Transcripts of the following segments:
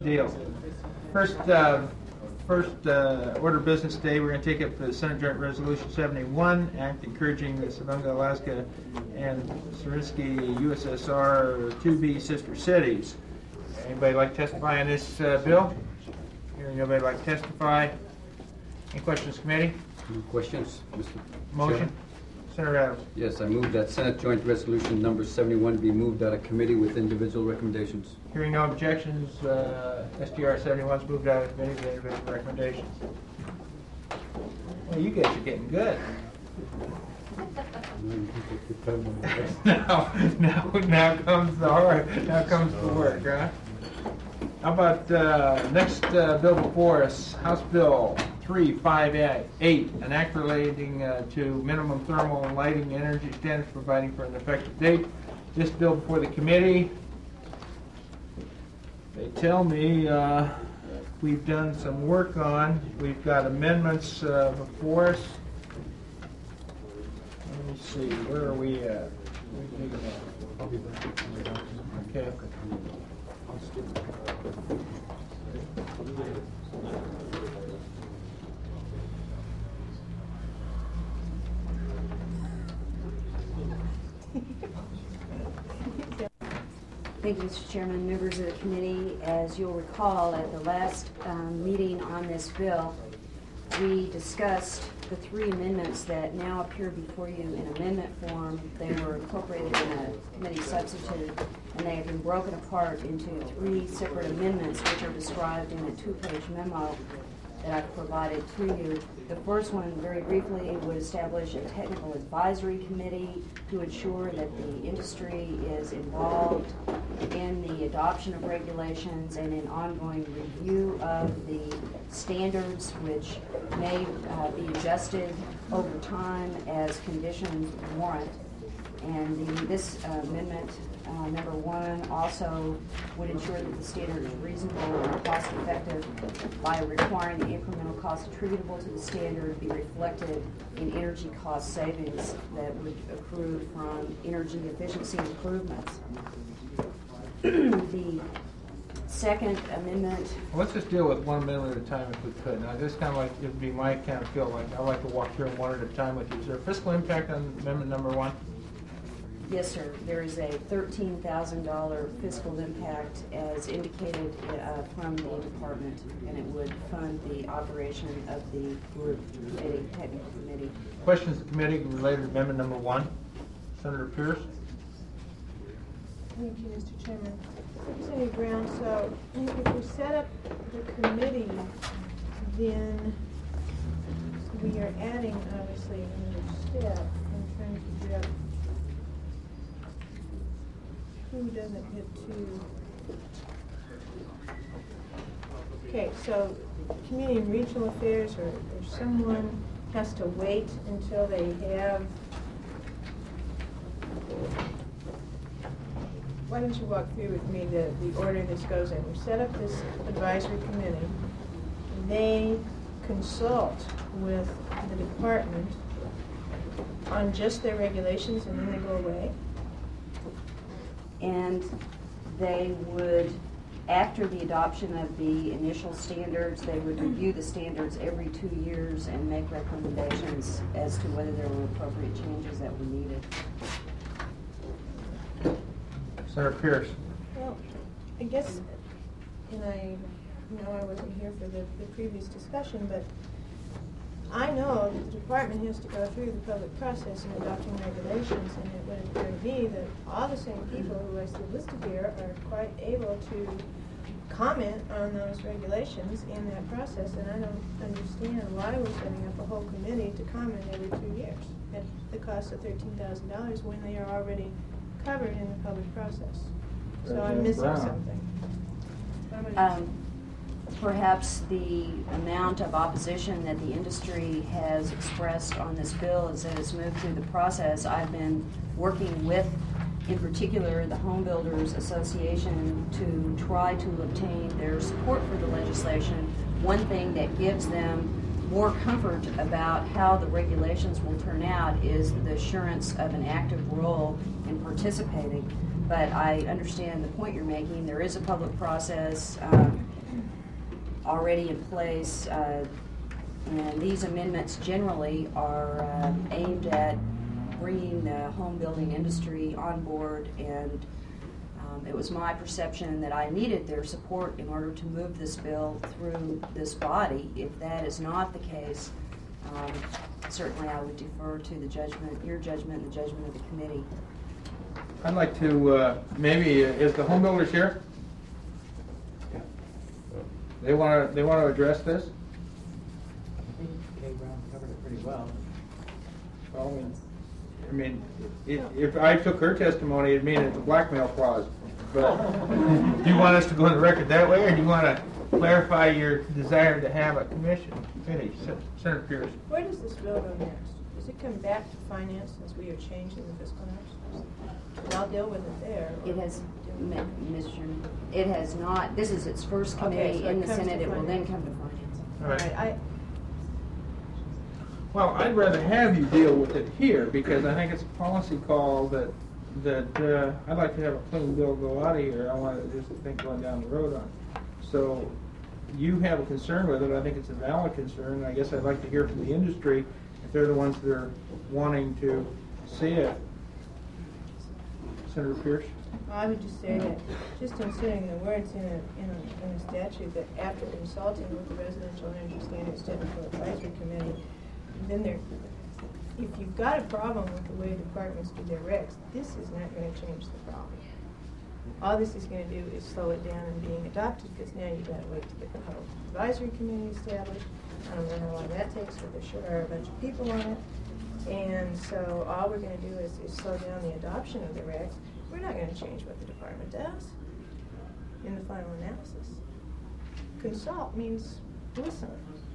deal. First order of business today, we're going to take up the Senate Joint Resolution 71, Act encouraging the Savunga, Alaska, and Surinsky, USSR to be sister cities. Anybody like to testify on this bill? Hearing nobody like to testify. Any questions, committee? No questions, Mr. Motion? Chairman? Senator Adams. Yes, I move that Senate Joint Resolution number 71 be moved out of committee with individual recommendations. Hearing no objections, SDR 71 is moved out of committee with individual recommendations. Well, you guys are getting good. now comes the hard. Now comes the work, huh? How about next bill before us, House Bill 358, an act relating to minimum thermal and lighting energy standards, providing for an effective date. This bill before the committee, they tell me we've done some work on. We've got amendments before us. Let me see, where are we at? Okay. Thank you, Mr. Chairman, members of the committee. As you'll recall, at the last meeting on this bill, we discussed the three amendments that now appear before you in amendment form. They were incorporated in a committee substitute, and they have been broken apart into three separate amendments, which are described in a two-page memo that I've provided to you. The first one, very briefly, would establish a technical advisory committee to ensure that the industry is involved in the adoption of regulations and in ongoing review of the standards, which may be adjusted over time as conditions warrant. And this amendment, number one, also would ensure that the standard is reasonable and cost effective by requiring the incremental cost attributable to the standard be reflected in energy cost savings that would accrue from energy efficiency improvements. The second amendment. Well, let's just deal with one amendment at a time if we could. Now, this kind of like, it would be my kind of feel like I like to walk through them one at a time with you. Is there a fiscal impact on amendment number one? Yes, sir. There is a $13,000 fiscal impact as indicated from the department, and it would fund the operation of the group committee, technical committee. Questions of the committee related to amendment number one? Senator Pierce? Thank you, Mr. Chairman. Senator Brown, so if we set up the committee, then we are adding, obviously, another step in trying to figure out who doesn't get to. Okay, so Community and Regional Affairs, or someone has to wait until they have. Why don't you walk through with me the order this goes in? We set up this advisory committee. They consult with the department on just their regulations, and then they go away. And they would, after the adoption of the initial standards, they would review the standards every 2 years and make recommendations as to whether there were appropriate changes that were needed. Senator Pierce? Well, I guess, and I know I wasn't here for the previous discussion, but I know that the department has to go through the public process in adopting regulations, and it would appear to me that all the same people who I see listed here are quite able to comment on those regulations in that process, and I don't understand why we're setting up a whole committee to comment every 2 years at the cost of $13,000 when they are already covered in the public process. So I'm missing something. Perhaps the amount of opposition that the industry has expressed on this bill as it has moved through the process. I've been working with, in particular, the Home Builders Association to try to obtain their support for the legislation. One thing that gives them more comfort about how the regulations will turn out is the assurance of an active role in participating. But I understand the point you're making. There is a public process. already in place. And these amendments generally are aimed at bringing the home building industry on board, and it was my perception that I needed their support in order to move this bill through this body. If that is not the case, certainly I would defer to the judgment, your judgment, and the judgment of the committee. I'd like to, maybe, is the home builders here? They want to address this? I think Kay Brown covered it pretty well. Well, I mean, if I took her testimony, it'd mean it's a blackmail clause. But do you want us to go on the record that way, or do you want to clarify your desire to have a committee? Senator Pierce. Where does this bill go next? Does it come back to finance since we are changing the fiscal numbers? And I'll deal with it there. It has, Mr. Chairman, it has not, this is its first committee so it in the comes to Senate. It will then finance. come to finance. All right. All right, Well, I'd rather have you deal with it here, because I think it's a policy call that I'd like to have a clean bill go out of here. I want to just think going down the road on it. So you have a concern with it. I think it's a valid concern. I guess I'd like to hear from the industry if they're the ones that are wanting to see it. Senator Pierce? Well, I would just say that, just inserting the words in a statute that after consulting with the Residential Energy Standards Technical Advisory Committee, then if you've got a problem with the way departments do their regs, this is not going to change the problem. All this is going to do is slow it down in being adopted, because now you've got to wait to get the Public Advisory Committee established. I don't know how long that takes, but there sure are a bunch of people on it. And so all we're going to do is slow down the adoption of the regs. We're not going to change what the department does in the final analysis. Consult means listen.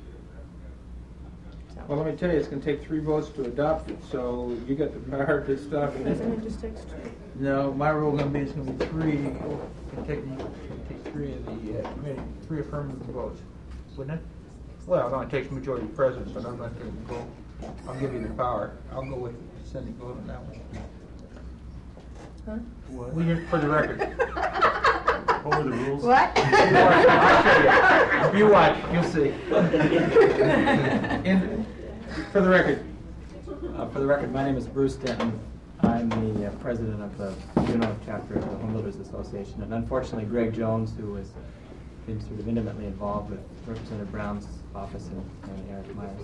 So, Well, let me tell you, it's going to take 3 votes to adopt it, so you got the power to stop it. doesn't it just takes 2? No, my rule going to be it's going to be 3. It'll take 3 of the committee, 3 affirmative votes, wouldn't it? Well, it only takes majority present, but I'm not going to go. I'll give you the power. I'll go with the Senate vote on that one. Huh? Well, you're, for the record. What were the rules? What? I'll show you. You watch, you'll see. For the record. For the record, my name is Bruce Denton. I'm the president of the Juneau chapter of the Home Builders Association. And unfortunately, Greg Jones, who has been sort of intimately involved with Representative Brown's office and Eric Myers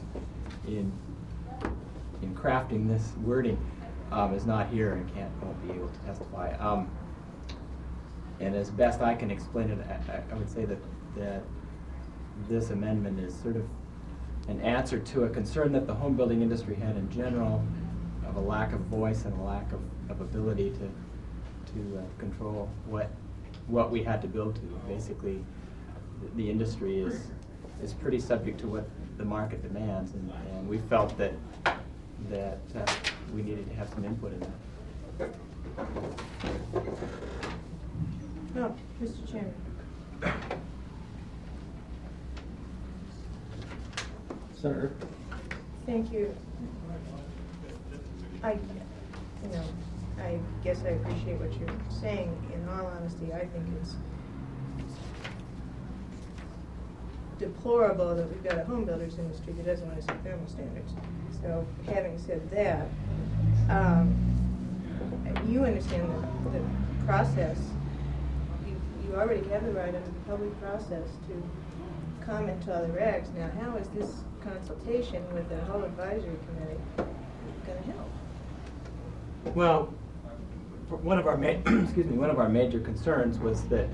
in crafting this wording, is not here and won't be able to testify. And as best I can explain it, I would say that this amendment is sort of an answer to a concern that the home building industry had in general, of a lack of voice and a lack of ability to control what we had to build to. Basically, the industry is pretty subject to what the market demands, and we felt that we needed to have some input in that. No, Mr. Chairman. Senator. Thank you. I guess I appreciate what you're saying. In all honesty, I think it's deplorable that we've got a home builders industry that doesn't want to set thermal standards. So, having said that, you understand the process. You already have the right under the public process to comment to other regs. Now, how is this consultation with the whole advisory committee going to help? Well, one of our one of our major concerns was that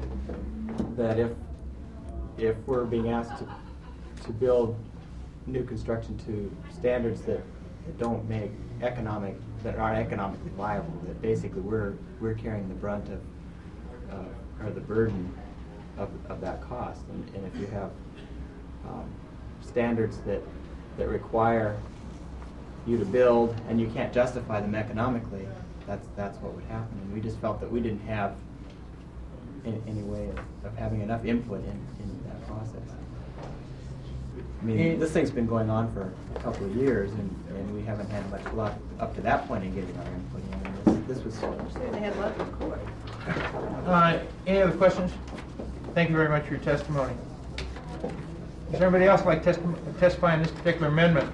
if we're being asked to build new construction to standards that don't make that aren't economically viable, that basically we're carrying the brunt of or the burden of that cost. And if you have standards that require you to build and you can't justify them economically, that's what would happen. And we just felt that we didn't have any way of having enough input in that process. I mean, this thing's been going on for a couple of years, and we haven't had much luck up to that point in getting our input in. This was Certainly had luck in court. Any other questions? Thank you very much for your testimony. Does anybody else like testify on this particular amendment?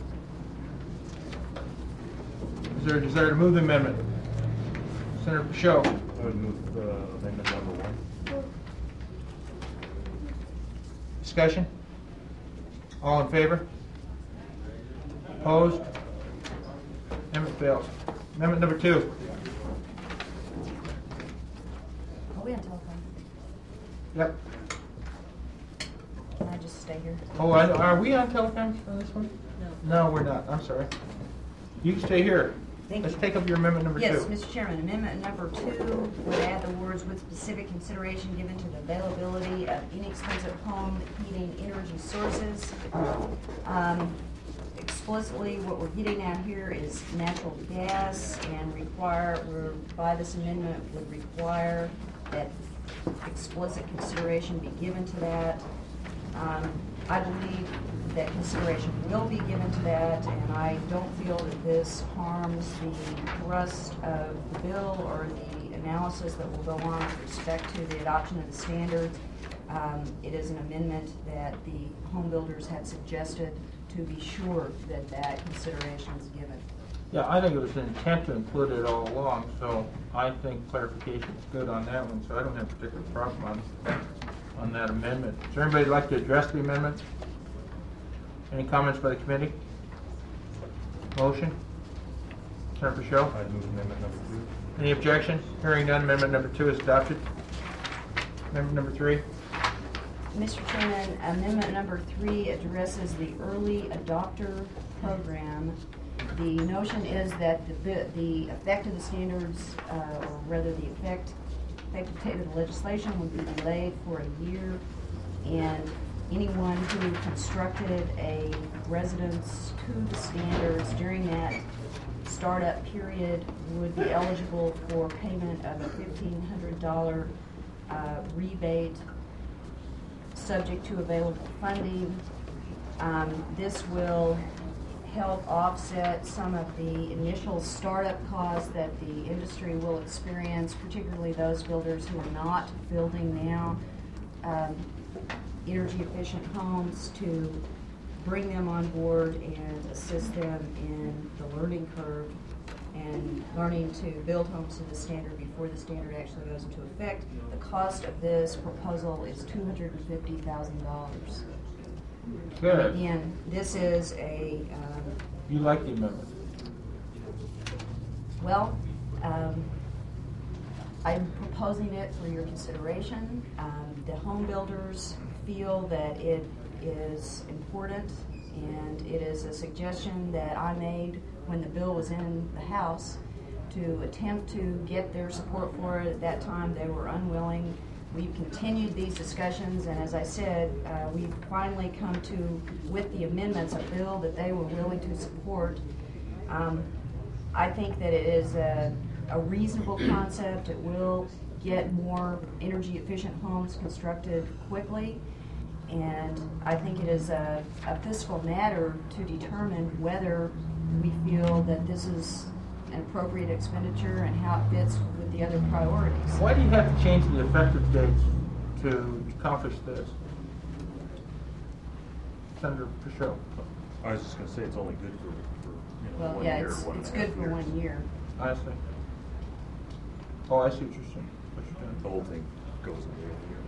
Is there a desire to move the amendment? Senator Pashot. I would move amendment number 1. Discussion? All in favor? Opposed? Amendment fails. Amendment number 2. Are we on telephone? Yep. Can I just stay here? Oh, are we on telephone on this one? No. No, we're not. I'm sorry. You can stay here. Thank Let's you. take up your amendment number 2. Yes, Mr. Chairman, amendment number 2 would add the words with specific consideration given to the availability of inexpensive home heating energy sources. Explicitly, what we're getting at here is natural gas, and by this amendment would require that explicit consideration be given to that. I believe that consideration will be given to that, and I don't feel that this harms the thrust of the bill or the analysis that will go on with respect to the adoption of the standards. It is an amendment that the home builders had suggested to be sure that that consideration is given. Yeah, I think it was an intent to include it all along, so I think clarification is good on that one, so I don't have a particular problem on that amendment. Does anybody like to address the amendment? Any comments by the committee? Motion? Senator Pashot? I'd move amendment number 2. Any objection? Hearing none, amendment number 2 is adopted. Amendment number 3. Mr. Chairman, amendment number 3 addresses the early adopter program. The notion is that the effect of the standards, or rather the effective date of the legislation would be delayed for a year, and anyone who constructed a residence to the standards during that startup period would be eligible for payment of a $1,500 rebate subject to available funding. This will help offset some of the initial startup costs that the industry will experience, particularly those builders who are not building now energy efficient homes, to bring them on board and assist them in the learning curve and learning to build homes to the standard before the standard actually goes into effect. The cost of this proposal is $250,000. Good. Again, this is a, You like the amendment? well, I'm proposing it for your consideration. The home builders feel that it is important, and it is a suggestion that I made when the bill was in the House to attempt to get their support for it. At that time, they were unwilling. We've continued these discussions, and as I said, we've finally come to, with the amendments, a bill that they were willing to support. I think that it is a reasonable concept. It will get more energy efficient homes constructed quickly, and I think it is a fiscal matter to determine whether we feel that this is an appropriate expenditure and how it fits with the other priorities. Why do you have to change the effective dates to accomplish this? Senator Pashot. I was just going to say it's only good for Well, 1 yeah, year, it's 1.5 good for years. 1 year. I see. Oh, I see what you're saying. What you're doing. The whole thing goes away in a year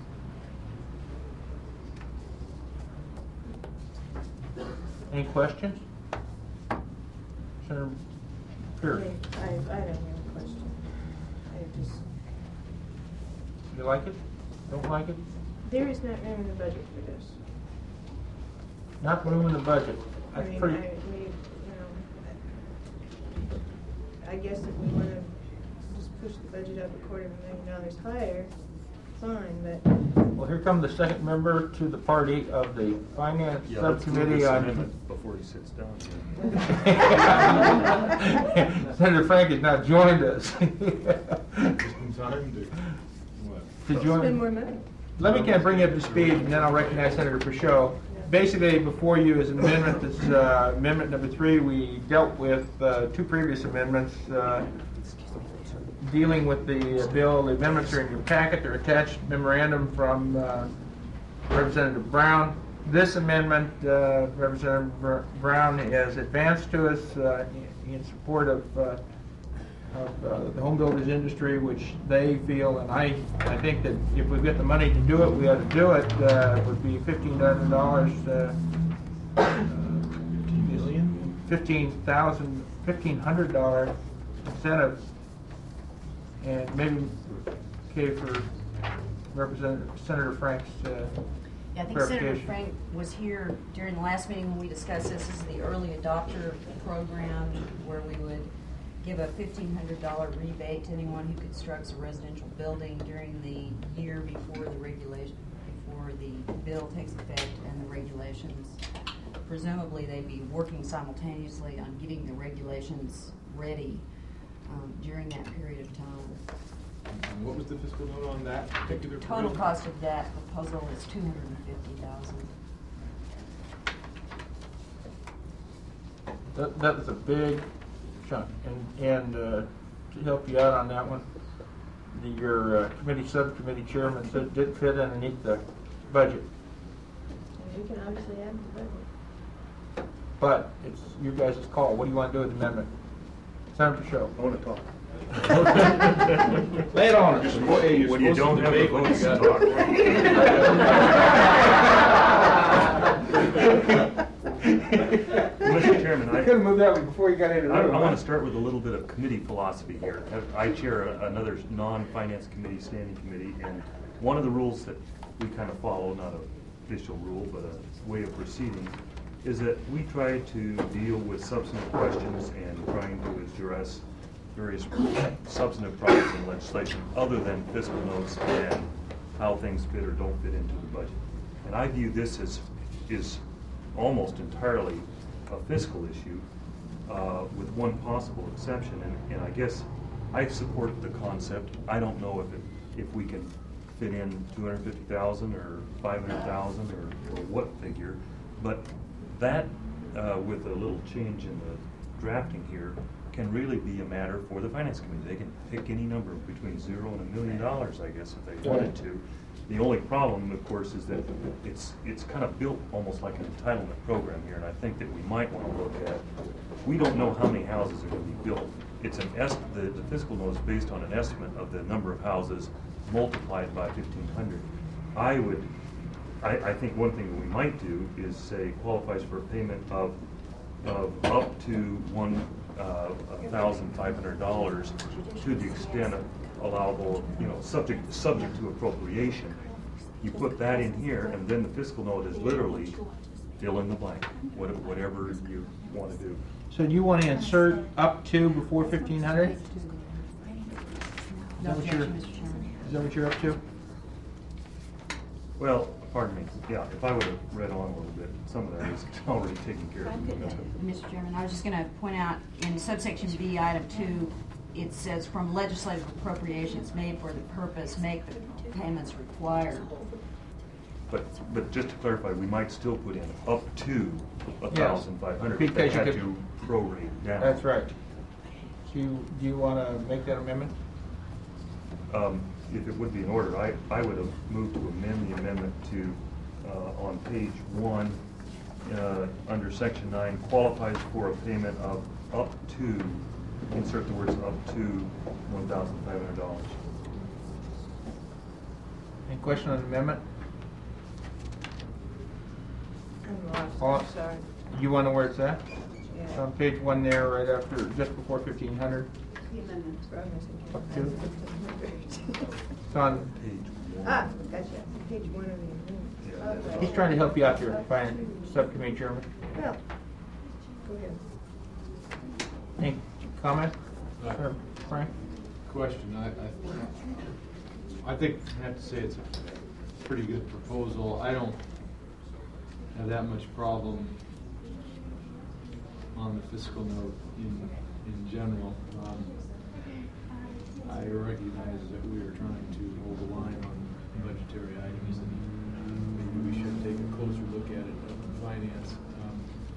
and a half. Any questions? Senator Pierce, I don't have a question. I just, you like it? Don't like it? there is not room in the budget for this. Not room in the budget. I That's mean, pretty. I guess if we want to just push the budget up $250,000 higher, fine, but Well, here comes the second member to the party of the Finance Yeah, let's move Subcommittee this on. amendment before he sits down. Senator Frank has not joined us. Time to To join. spend more money. Let me kind of bring you up to speed, and then I'll recognize Senator Pashot. Basically, before you is an amendment that's amendment number 3. We dealt with 2 previous amendments dealing with the bill. The amendments are in your packet. They're attached memorandum from Representative Brown. This amendment, Representative Brown has advanced to us in support of the home builders industry, which they feel, and I think that if we've got the money to do it, we ought to do it. It would be $1,500. $1,500 incentive, and maybe okay for Senator Frank's Yeah, I think Senator clarification. Frank was here during the last meeting when we discussed this. This is the early adopter program where we would give a $1,500 rebate to anyone who constructs a residential building during the year before the bill takes effect and the regulations. Presumably, they'd be working simultaneously on getting the regulations ready during that period of time. And what was the fiscal note on that particular Total provision? cost of that proposal is $250,000. That was a big chunk, and to help you out on that one, your committee subcommittee chairman said it did fit underneath the budget, And you can obviously add to the budget. but it's you guys' call. What do you want to do with the amendment? Senator Show. I want to talk. Lay it on You're us. supposed- Hey, you're when you supposed don't to have a debate vote, when you you gotta talk. Mr. Chairman, You could have moved that one before you got into the I room. want to start with a little bit of committee philosophy here. I chair another non-finance committee, standing committee, and one of the rules that we kind of follow, not an official rule, but a way of proceeding, is that we try to deal with substantive questions and trying to address various substantive problems in legislation other than fiscal notes and how things fit or don't fit into the budget. And I view this as is almost entirely a fiscal issue, with one possible exception. And I guess I support the concept. I don't know if we can fit in 250,000 or 500,000 or what figure, but that with a little change in the drafting here can really be a matter for the finance committee. They can pick any number between $0 and $1 million, I guess, if they wanted to. The only problem, of course, is that it's kind of built almost like an entitlement program here, and I think that we might want to look at. We don't know how many houses are going to be built. It's the fiscal note is based on an estimate of the number of houses multiplied by 1,500. I think one thing that we might do is say qualifies for a payment of up to $1,500 to the extent allowable, subject to appropriation. You put that in here, and then the fiscal note is literally fill in the blank, whatever you want to do. So do you want to insert up to before 1,500? Is No that what you're- objection, Mr. Chairman. Is that what you're up to? Well, pardon me, yeah, if I would have read on a little bit, some of that is already taken care of. Mr. Chairman, I was just going to point out in subsection B, item 2, it says from legislative appropriations made for the purpose, make the payments required. But just to clarify, we might still put in up to 1,500. Because They you had could- to prorate down. That's right. Do you want to make that amendment? If it would be in order, I would have moved to amend the amendment to, on page 1, under section 9, qualifies for a payment of up to, insert the words up to $1,500. Any question on the amendment? I'm lost, All- I'm sorry. You want to know where it's at? Yeah. On page 1 there, right after, just before 1,500. Up to? It's on, Page 1. Ah, gotcha, page 1 of the Yeah, amendment. that's- he's trying to help you out here, finance subcommittee chairman. Well, go ahead. Any comment? Sir, Frank? Question, I think I have to say it's a pretty good proposal. I don't have that much problem on the fiscal note in general. I recognize that we are trying to hold the line on budgetary items, and maybe we should take a closer look at it in finance.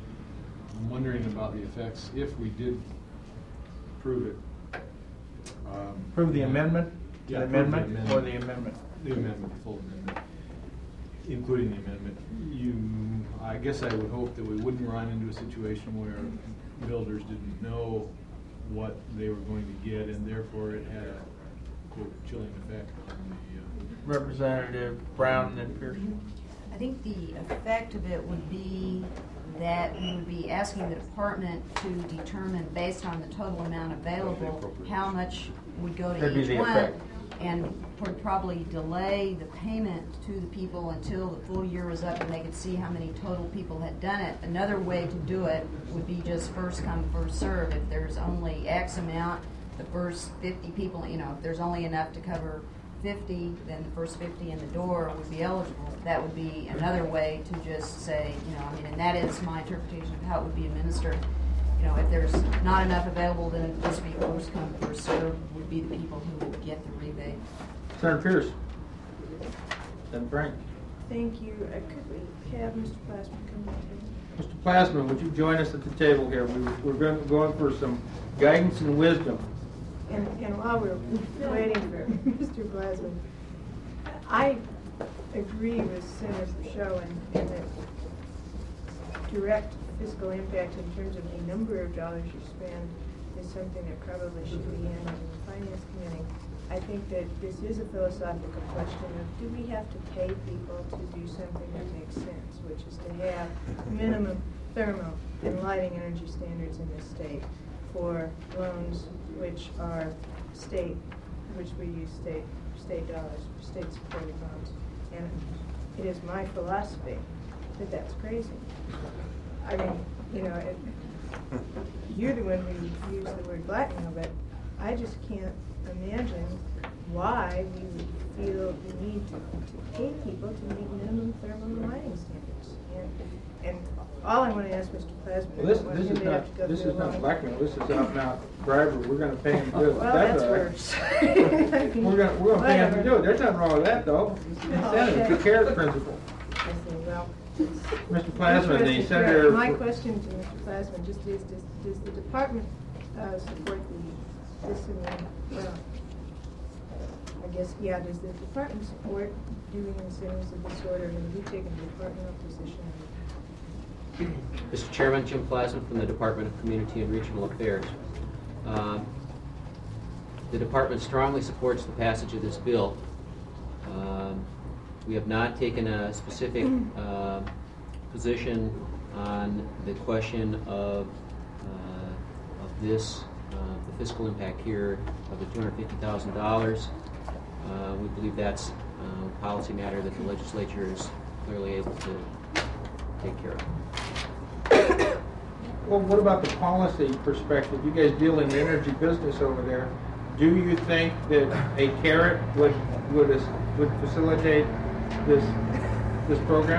I'm wondering about the effects if we did approve it. Approve the amendment? Yeah, The approve the amendment or the amendment? The amendment, the full amendment, including the amendment. I guess I would hope that we wouldn't run into a situation where builders didn't know what they were going to get, and therefore it had a quote chilling effect on the. Representative Brown and Pearson. I think the effect of it would be that we would be asking the department to determine, based on the total amount available, how much would go That'd to be each the one, effect. and would probably delay the payment to the people until the full year was up and they could see how many total people had done it. Another way to do it would be just first come, first serve. If there's only X amount, the first 50 people, if there's only enough to cover 50, then the first 50 in the door would be eligible. That would be another way to just say, and that is my interpretation of how it would be administered. If there's not enough available, then it'd just be first come, first serve would be the people who would get the rebate. Senator Pierce. Then Frank. Thank you. Could we have Mr. Plasman come back in? Mr. Plasman, would you join us at the table here? We're going for some guidance and wisdom. And while we're waiting for Mr. Plasman, I agree with Senator Show in that direct fiscal impact in terms of the number of dollars you spend is something that probably should be handled in the Finance Committee. I think that this is a philosophical question of, do we have to pay people to do something that makes sense, which is to have minimum thermal and lighting energy standards in this state for loans which are which we use state dollars, state supported loans. And it is my philosophy that that's crazy. I mean, you're the one who used the word blackmail, but I just can't imagine why we would feel the need to pay people to meet minimum thermal and lighting standards. And all I want to ask Mr. Plasman Well, this is not blackmail. This is out and out bribery. We're going to pay him to do it. Well, that's all right. worse. We're going to pay him to do it. There's nothing wrong with that, though. It's the carrot principle. I say, well, Mr. Plasman, the senator. My question to Mr. Plasman just is, does the department support this amendment? Well, I guess, yeah, does the department support doing incentives of this order, and have you taken a departmental position? Mr. Chairman, Jim Plasman from the Department of Community and Regional Affairs. The department strongly supports the passage of this bill. We have not taken a specific position on the question of this, the fiscal impact here of the $250,000. We believe that's a policy matter that the legislature is clearly able to take care of. Well, what about the policy perspective? You guys deal in the energy business over there. Do you think that a carrot would facilitate this program?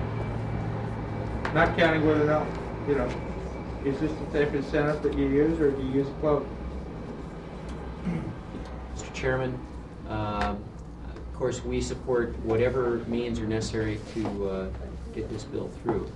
Not counting whether or not, is this the type of incentive that you use, or do you use a float? Mr. Chairman, of course, we support whatever means are necessary to get this bill through.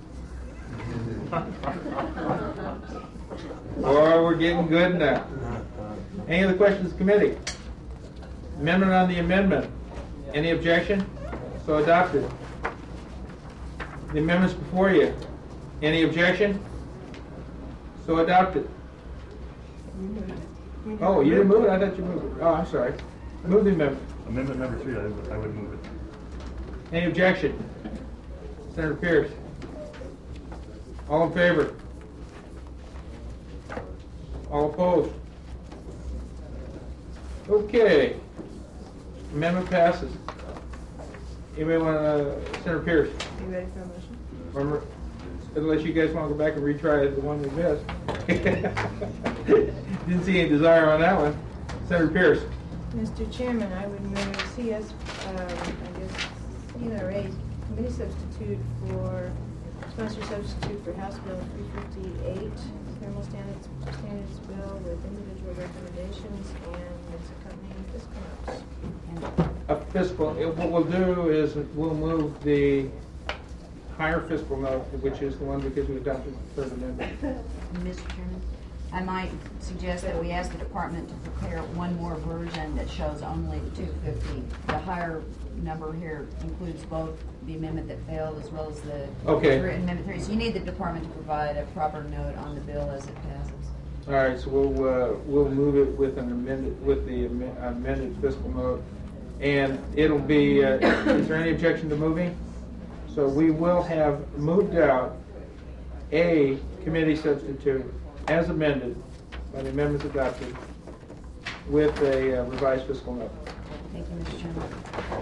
Boy, we're getting good now. Any other questions, committee? Amendment on the amendment. Any objection? So adopted. The amendment's before you. Any objection? So adopted. Oh, you didn't move it? I thought you moved it. Oh, I'm sorry. Move the amendment. Amendment number 3, I would move it. Any objection? Senator Pierce. All in favor? All opposed? Okay. Amendment passes. Anybody want to, Senator Pierce? Are you ready for a motion? Remember, unless you guys want to go back and retry the one we missed. Didn't see any desire on that one. Senator Pierce. Mr. Chairman, I would move CS, CNRA committee substitute for sponsor substitute for House Bill 358, thermal standards bill with individual recommendations and its accompanying fiscal notes. What we'll do is we'll move the higher fiscal note, which is the one because we adopted the third amendment. Mr. Chairman, I might suggest that we ask the department to prepare one more version that shows only the 250. The higher number here includes both the amendment that failed as well as the Okay. amendment 3. So you need the department to provide a proper note on the bill as it passes. All right, so we'll move it with an amended, with the amended fiscal note. And it'll be, is there any objection to moving? So we will have moved out a committee substitute as amended by the amendments adopted with a revised fiscal note. Thank you, Mr. Chairman.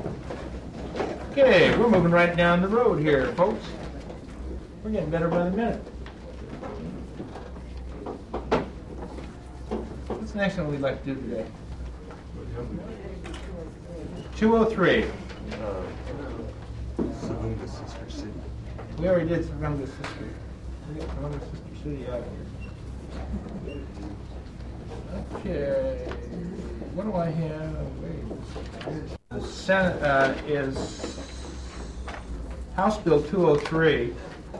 Okay, we're moving right down the road here, folks. We're getting better by the minute. What's the next one we'd like to do today? 203. Savunga Sister City. We already did Savunga Sister. We got Savunga Sister City out here. Okay. What do I have? Wait. The Senate is House Bill 203.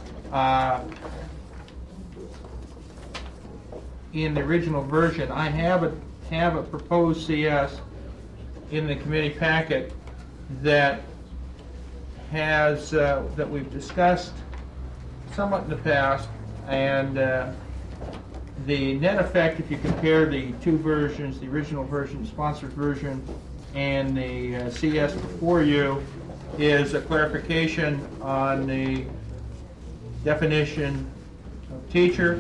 In the original version, I have a proposed CS in the committee packet that has that we've discussed somewhat in the past, and the net effect, if you compare the two versions, the original version, the sponsored version, and the CS before you, is a clarification on the definition of teacher,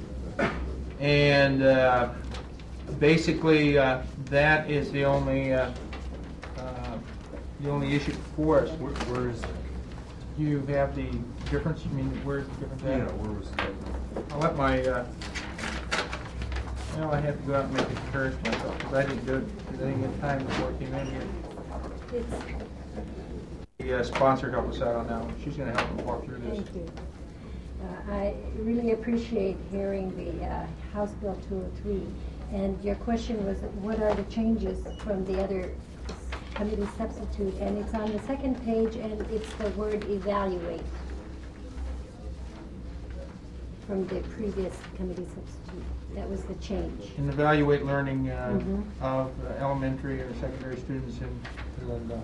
and basically that is the only issue before us. Where is that? You have the difference? You mean where's the difference at? Yeah, where was that? I'll let my, well, I have to go out and make a correction myself because I didn't do it, because I didn't get time before I came in here. The sponsor helped us out on that one. She's going to help us walk through this. Thank you. I really appreciate hearing the House Bill 203. And your question was, what are the changes from the other committee substitute? And it's on the second page, and it's the word evaluate from the previous committee substitute. That was the change. And evaluate learning of elementary or secondary students in Philadelphia.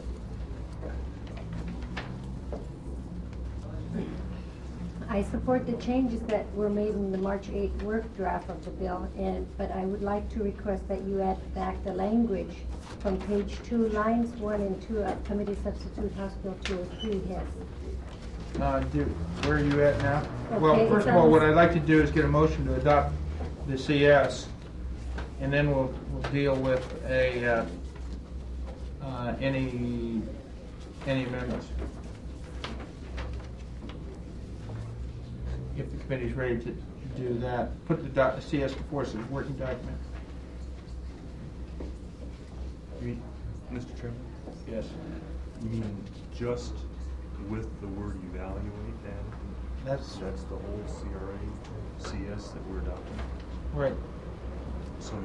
I support the changes that were made in the March 8th work draft of the bill, but I would like to request that you add back the language from page 2, lines 1 and 2 of Committee Substitute House Bill 203 has. Where are you at now? Okay, Well, first of all, what I'd like to do is get a motion to adopt the CS, and then we'll deal with any amendments. If the committee's ready to do that, put the CS before us as a working document. Mr. Chairman? Yes. You mean just with the word evaluate added? That's the whole CRA, CS that we're adopting? right. So,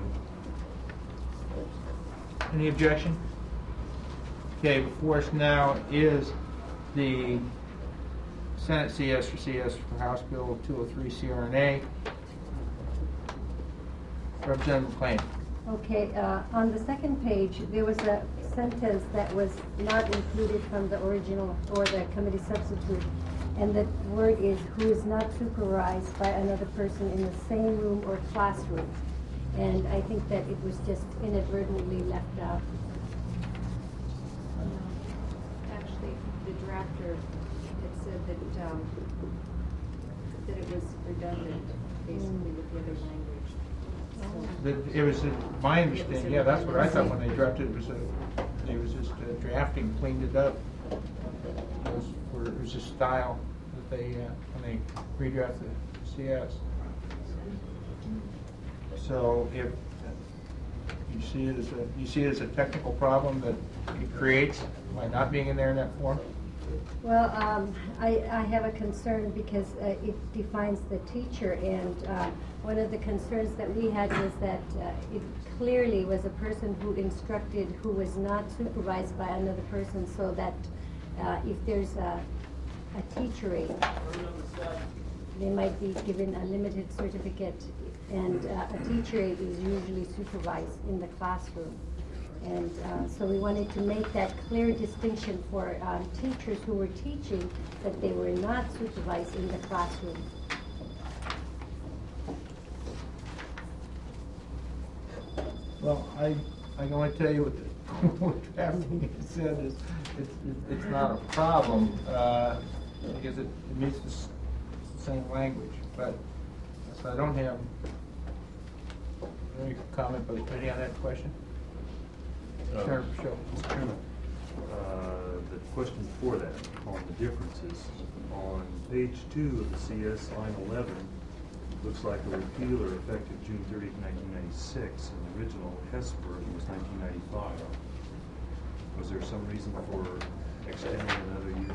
Any objection? Okay, before us now is the Senate CS for House Bill 203 CRNA. Representative McLean. Okay, on the second page, there was a sentence that was not included from the original or the committee substitute, and the word is "who is not supervised by another person in the same room or classroom." And I think that it was just inadvertently left out. Actually, the drafter had said that it was redundant, basically, with the other language. It was my understanding. Yeah, that's what I thought when they drafted it. It was just drafting, cleaned it up. It was just style that they when they redrafted the CS. So if you see it as a technical problem that it creates by not being in there in that form. Well, I have a concern because it defines the teacher, and one of the concerns that we had was that it clearly was a person who instructed who was not supervised by another person, so that if there's a teacher aide, they might be given a limited certificate, and a teacher is usually supervised in the classroom. And so we wanted to make that clear distinction for teachers who were teaching, that they were not supervised in the classroom. Well, I can only tell you what drafting it said is, it's not a problem, because it meets the same language, but, so I don't have any comment, but any on that question? Sure. Mr. Chairman, the question before that, on the differences, on page 2 of the CS, line 11, looks like a repealer effective June 30th, 1996, and the original Hesburgh was 1995. Was there some reason for extending another year?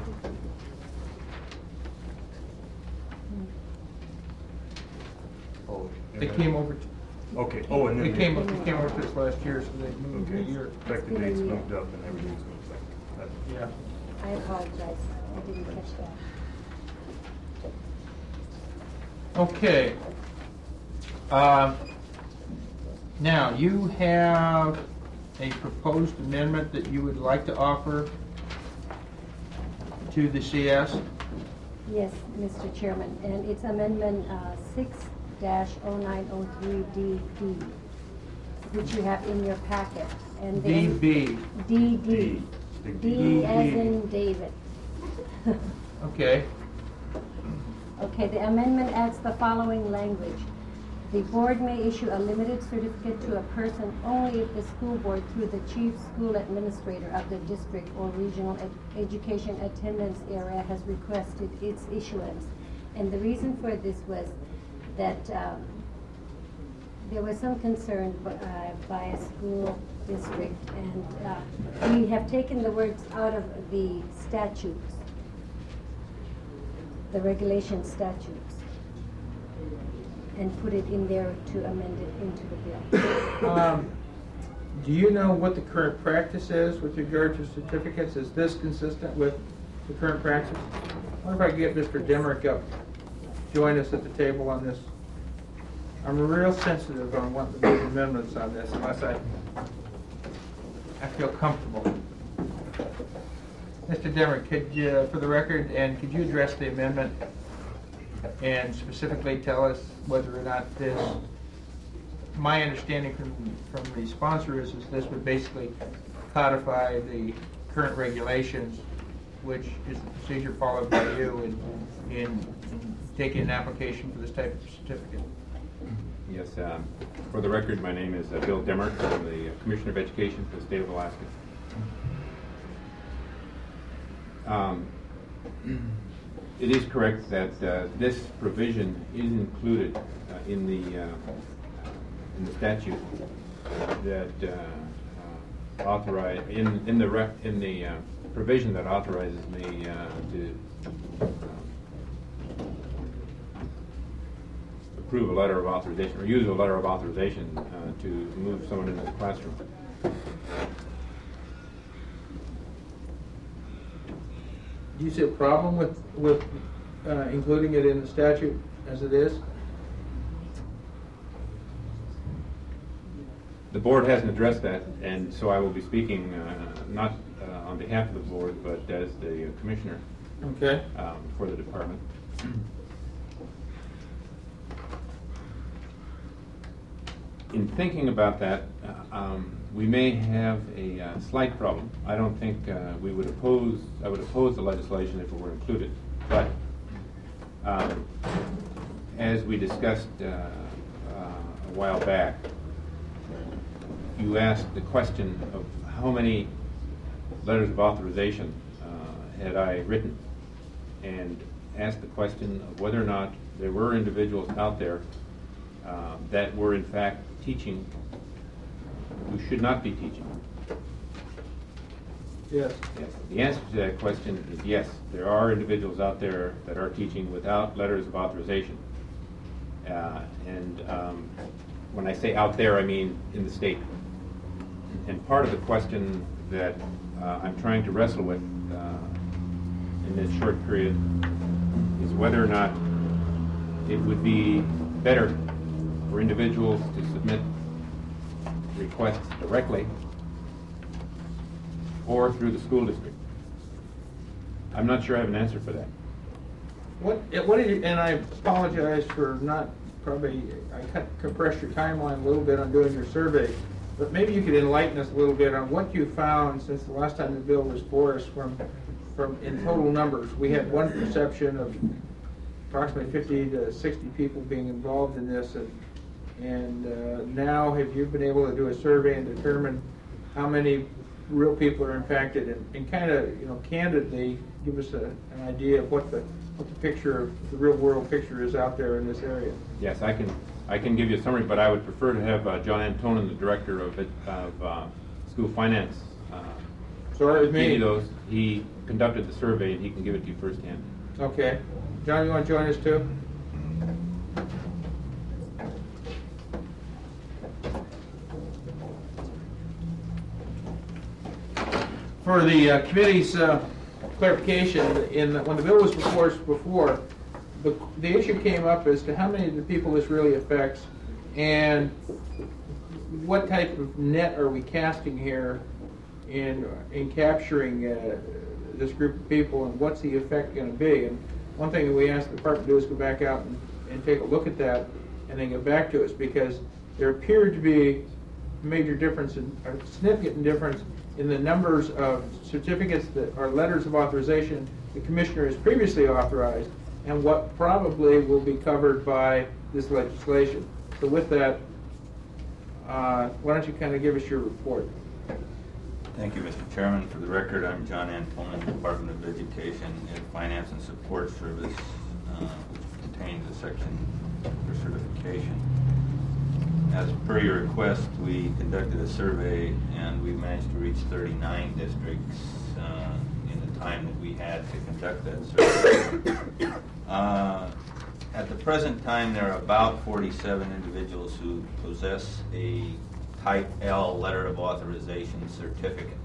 Oh, They came over, okay. Oh, and then they came over to us last year, so they moved a okay. year. Effective dates moved up and everything's moved up. Yeah. I apologize, I didn't catch that. Okay. Now, you have a proposed amendment that you would like to offer to the CS? Yes, Mr. Chairman, and it's Amendment 6-0903DD, which you have in your packet. And then DB. DD. D as in David. Okay. Okay, the amendment adds the following language. The board may issue a limited certificate to a person only if the school board, through the chief school administrator of the district or regional education attendance area, has requested its issuance. And the reason for this was that there was some concern by a school district, and we have taken the words out of the statutes, the regulation statutes, and put it in there to amend it into the bill. Do you know what the current practice is with regard to certificates? Is this consistent with the current practice? I wonder if I could get Mr. Dimerick up, join us at the table on this. I'm real sensitive on wanting to make amendments on this, unless I feel comfortable. Mr. Dimerick, could you, for the record, and could you address the amendment and specifically tell us whether or not this, my understanding from the sponsor is this would basically codify the current regulations, which is the procedure followed by you in taking an application for this type of certificate. Yes, for the record, my name is Bill Dimerick. I'm the Commissioner of Education for the state of Alaska. It is correct that this provision is included in the statute that authorize in the provision that authorizes me to approve a letter of authorization or use a letter of authorization to move someone into the classroom. Do you see a problem with including it in the statute as it is? The board hasn't addressed that, and so I will be speaking not on behalf of the board, but as the commissioner for the department. In thinking about that, we may have a slight problem. I don't think I would oppose the legislation if it were included. But as we discussed a while back, you asked the question of how many letters of authorization had I written, and asked the question of whether or not there were individuals out there that were in fact teaching who should not be teaching. Yes. Yes. The answer to that question is yes. There are individuals out there that are teaching without letters of authorization. When I say out there, I mean in the state. And part of the question that I'm trying to wrestle with in this short period is whether or not it would be better for individuals to submit requests directly or through the school district. I'm not sure I have an answer for that. What do you, and I apologize for not, probably, I compressed your timeline a little bit on doing your survey, but maybe you could enlighten us a little bit on what you found since the last time the bill was for us from in total numbers. We had one perception of approximately 50 to 60 people being involved in this, and now have you been able to do a survey and determine how many real people are impacted, and kind of, you know, candidly give us an idea of what the picture, the real world picture is out there in this area? Yes, I can give you a summary, but I would prefer to have John Antonin, the director of school finance, Sorry, with me. give you those. He conducted the survey, and he can give it to you firsthand. Okay. John, you want to join us too? For the committee's clarification, when the bill was before us before, the issue came up as to how many of the people this really affects, and what type of net are we casting here in capturing this group of people, and what's the effect going to be. And one thing that we asked the department to do is go back out and take a look at that and then get back to us, because there appeared to be a major difference, a significant difference in the numbers of certificates that are letters of authorization the commissioner has previously authorized and what probably will be covered by this legislation. So with that, why don't you kind of give us your report? Thank you, Mr. Chairman. For the record, I'm John Antonin, Department of Education and Finance and Support Service, which contains a section for certification. As per your request, we conducted a survey, and we managed to reach 39 districts in the time that we had to conduct that survey. At the present time, there are about 47 individuals who possess a Type L letter of authorization certificate.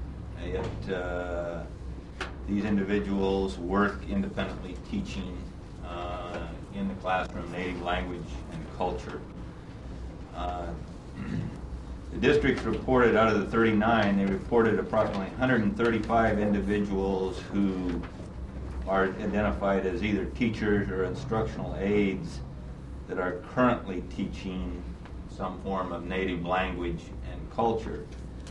These individuals work independently teaching in the classroom native language and culture. The districts reported, out of the 39, they reported approximately 135 individuals who are identified as either teachers or instructional aides that are currently teaching some form of native language and culture.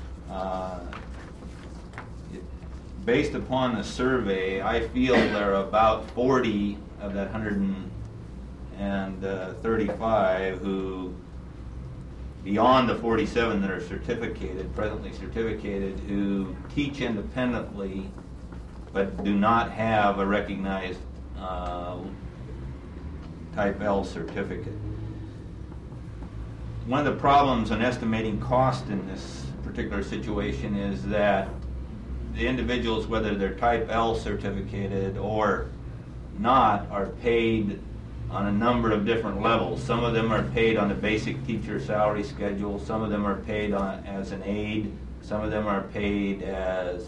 Based upon the survey, I feel there are about 40 of that 135 who, beyond the 47 that are certificated, presently certificated, who teach independently but do not have a recognized Type L certificate. One of the problems in estimating cost in this particular situation is that the individuals, whether they're Type L certificated or not, are paid on a number of different levels. Some of them are paid on a basic teacher salary schedule. Some of them are paid as an aide. Some of them are paid as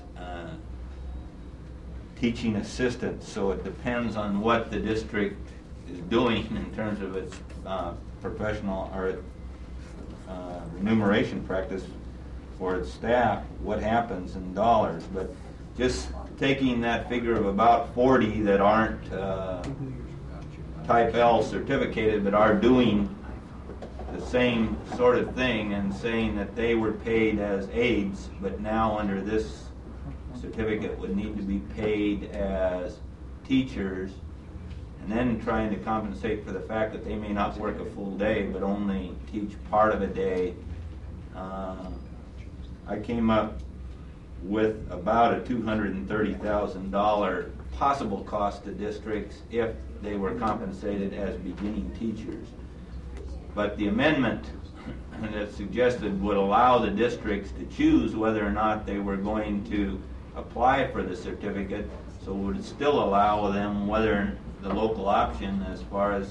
teaching assistants. So it depends on what the district is doing in terms of its professional or remuneration practice for its staff, what happens in dollars. But just taking that figure of about 40 that aren't Type L certificated but are doing the same sort of thing and saying that they were paid as aides, but now under this certificate would need to be paid as teachers, and then trying to compensate for the fact that they may not work a full day but only teach part of a day. I came up with about a $230,000 possible cost to districts if they were compensated as beginning teachers. But the amendment that's suggested would allow the districts to choose whether or not they were going to apply for the certificate, so it would still allow them whether the local option as far as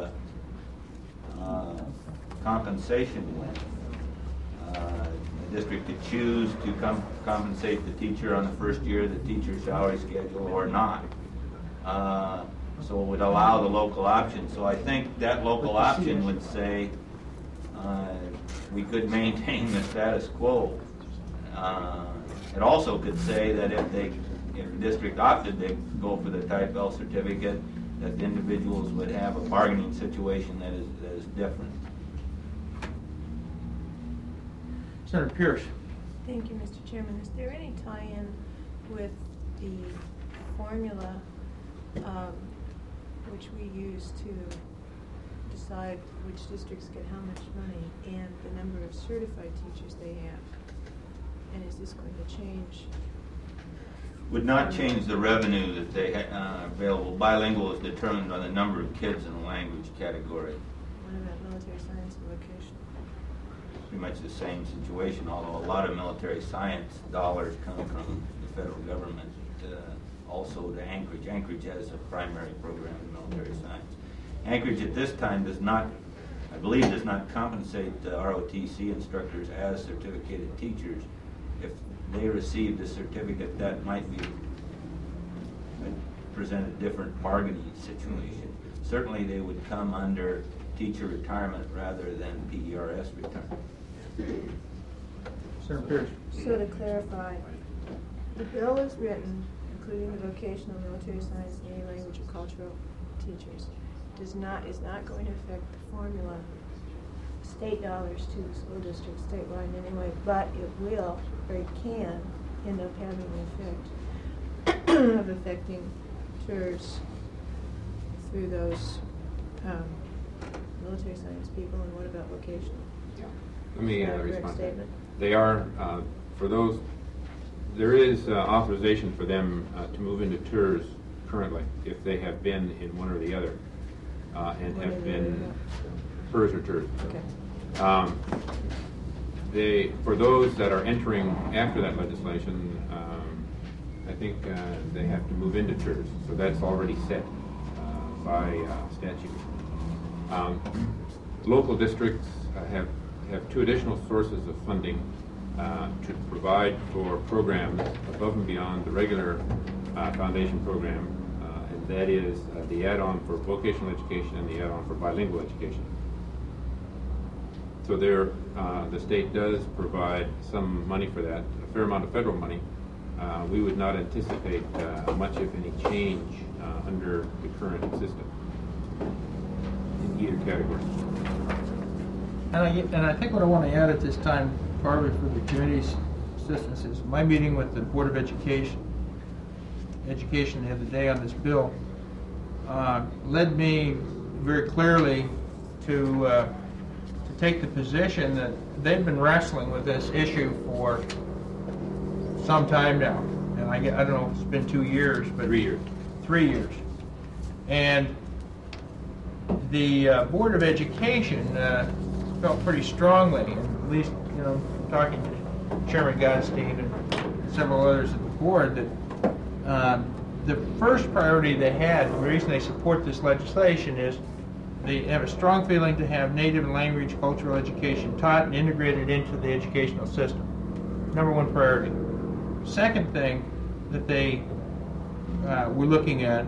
compensation went. The district could choose to compensate the teacher on the first year of the teacher's salary schedule or not. So it would allow the local option. So I think that local option would say we could maintain the status quo. It also could say that if the district opted to go for the Type L certificate, that the individuals would have a bargaining situation that is different. Senator Pierce. Thank you, Mr. Chairman. Is there any tie-in with the formula which we use to decide which districts get how much money and the number of certified teachers they have? And is this going to change? Would not change the revenue that they have available. Bilingual is determined by the number of kids in the language category. What about military science and vocational? Pretty much the same situation, although a lot of military science dollars come from the federal government also to Anchorage. Anchorage has a primary program in military science. Anchorage at this time does not, I believe, does not compensate ROTC instructors as certificated teachers. If they received a certificate, that might present a different bargaining situation. Certainly they would come under teacher retirement rather than PERS retirement. Senator Pierce. So to clarify, the bill is written, including the vocational, military science, and any language or cultural teachers, is not going to affect the formula state dollars to the school district statewide in any way, but it will, or it can, end up having an effect of affecting TERS through those military science people. And what about vocational? Let me Is that a correct respond. statement? They are, for those, there is authorization for them to move into TERS currently if they have been in one or the other and have been PERS or TERS. Okay. For those that are entering after that legislation, I think they have to move into TERS, so that's already set by statute. Local districts have two additional sources of funding to provide for programs above and beyond the regular foundation program, and that is the add-on for vocational education and the add-on for bilingual education. So the state does provide some money for that, a fair amount of federal money. We would not anticipate much, if any, change under the current system in either category. And I think what I want to add at this time, partly for the committee's assistance, is my meeting with the Board of Education the other day on this bill led me very clearly to take the position that they've been wrestling with this issue for some time now. And I don't know if it's been 2 years, but 3 years. 3 years. And the Board of Education felt pretty strongly, and at least, talking to Chairman Godstein and several others at the board, that the first priority they had, the reason they support this legislation, is they have a strong feeling to have native language cultural education taught and integrated into the educational system. Number one priority. Second thing that they were looking at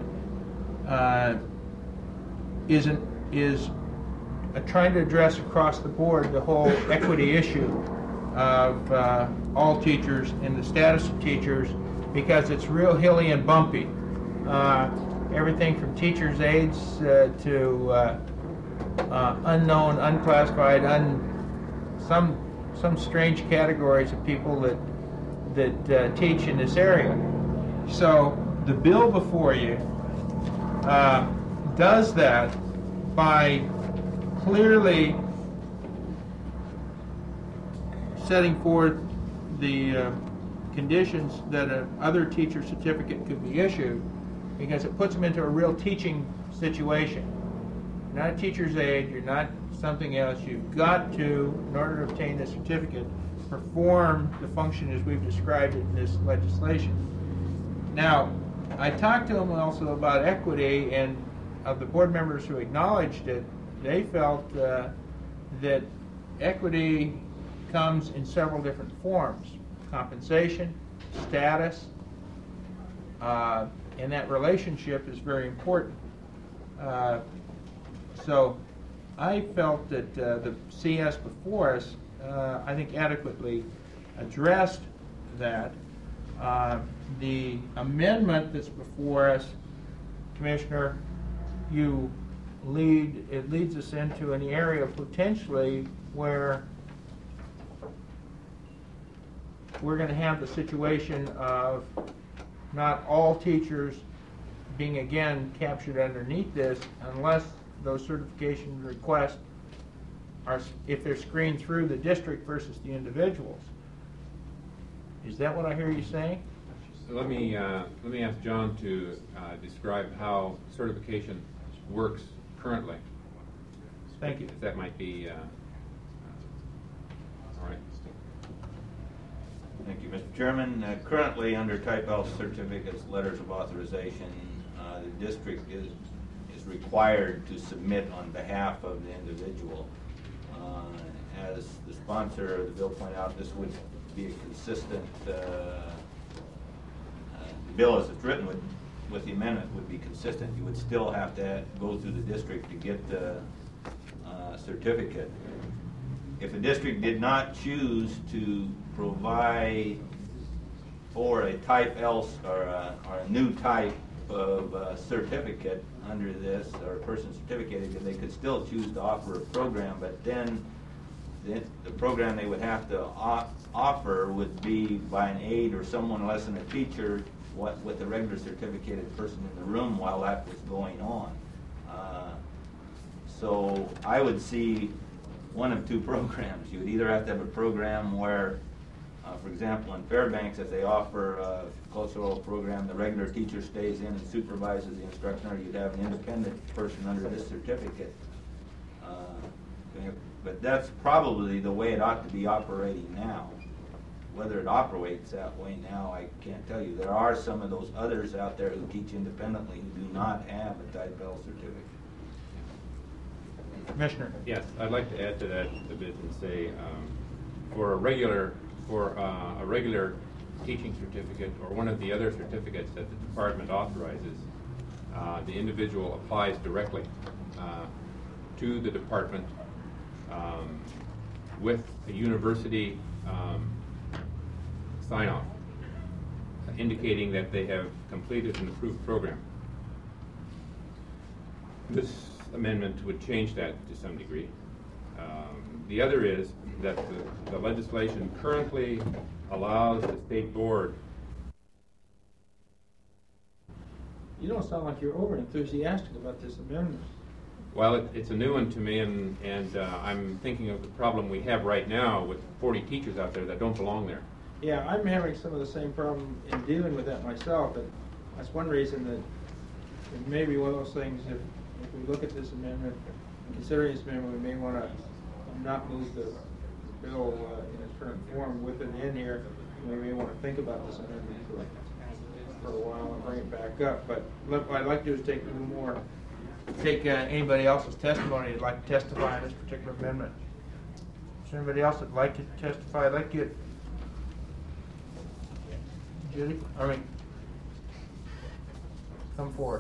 is trying to address across the board the whole equity issue of all teachers and the status of teachers, because it's real hilly and bumpy. Everything from teachers' aides to unknown, unclassified, some strange categories of people that teach in this area. So the bill before you does that by clearly setting forth the conditions that other teacher certificate could be issued, because it puts them into a real teaching situation. You're not a teacher's aide, you're not something else. You've got to, in order to obtain the certificate, perform the function as we've described it in this legislation. Now, I talked to them also about equity, and of the board members who acknowledged it, they felt that equity comes in several different forms: compensation, status, and that relationship is very important. So I felt that the CS before us, I think adequately addressed that. The amendment that's before us, Commissioner, it leads us into an area potentially where we're going to have the situation of not all teachers being again captured underneath this unless those certification requests are, if they're screened through the district versus the individuals. Is that what I hear you saying? So let me ask John to describe how certification works currently. Thank you. If that might be all right. Thank you, Mr. Chairman. Currently, under Type L certificates, letters of authorization, the district is required to submit on behalf of the individual. As the sponsor of the bill pointed out, this would be a consistent, the bill as it's written with the amendment would be consistent. You would still have to go through the district to get the certificate. If a district did not choose to provide for a Type L or a new type of certificate under this, or a person certificated, they could still choose to offer a program, but then the program they would have to offer would be by an aide or someone less than a teacher with a regular certificated person in the room while that was going on. So I would see one of two programs. You would either have to have a program where, for example, in Fairbanks, if they offer a cultural program, the regular teacher stays in and supervises the instructor, or you'd have an independent person under this certificate. But that's probably the way it ought to be operating now. Whether it operates that way now, I can't tell you. There are some of those others out there who teach independently who do not have a Type L certificate. Commissioner. Yes, I'd like to add to that a bit and say, for a regular teaching certificate or one of the other certificates that the department authorizes, the individual applies directly to the department with a university sign-off indicating that they have completed an approved program. This amendment would change that to some degree. The other is that the legislation currently allows the state board. You don't sound like you're over enthusiastic about this amendment. Well, it's a new one to me, and I'm thinking of the problem we have right now with 40 teachers out there that don't belong there. Yeah, I'm having some of the same problem in dealing with that myself, and that's one reason that it may be one of those things, if we look at this amendment, considering this amendment, we may want to not move the bill in its current form with it in here. We may want to think about this amendment for a while and bring it back up. But what I'd like to do is take a little more, anybody else's testimony that'd like to testify on this particular amendment. Is there anybody else that'd like to testify? I'd like to get Judy, come forward.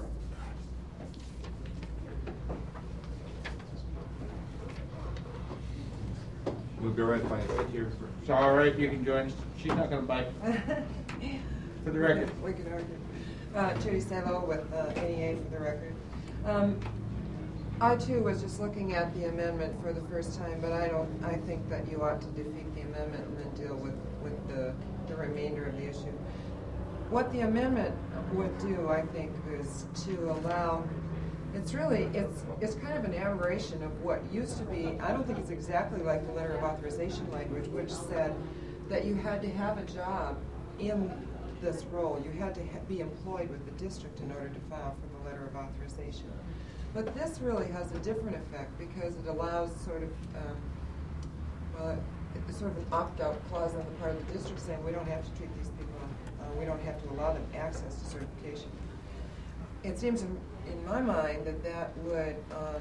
We'll be right by right here. It's all right, you can join us. She's not going to bite. For the record. We can argue. Judy Salo with NEA for the record. I too was just looking at the amendment for the first time, but I think that you ought to defeat the amendment and then deal with the remainder of the issue. What the amendment would do, I think, is to allow, it's kind of an aberration of what used to be. I don't think it's exactly like the letter of authorization language, which said that you had to have a job in this role. You had to be employed with the district in order to file for the letter of authorization. But this really has a different effect because it allows sort of an opt-out clause on the part of the district saying we don't have to treat these people, we don't have to allow them access to certification. It seems in my mind that would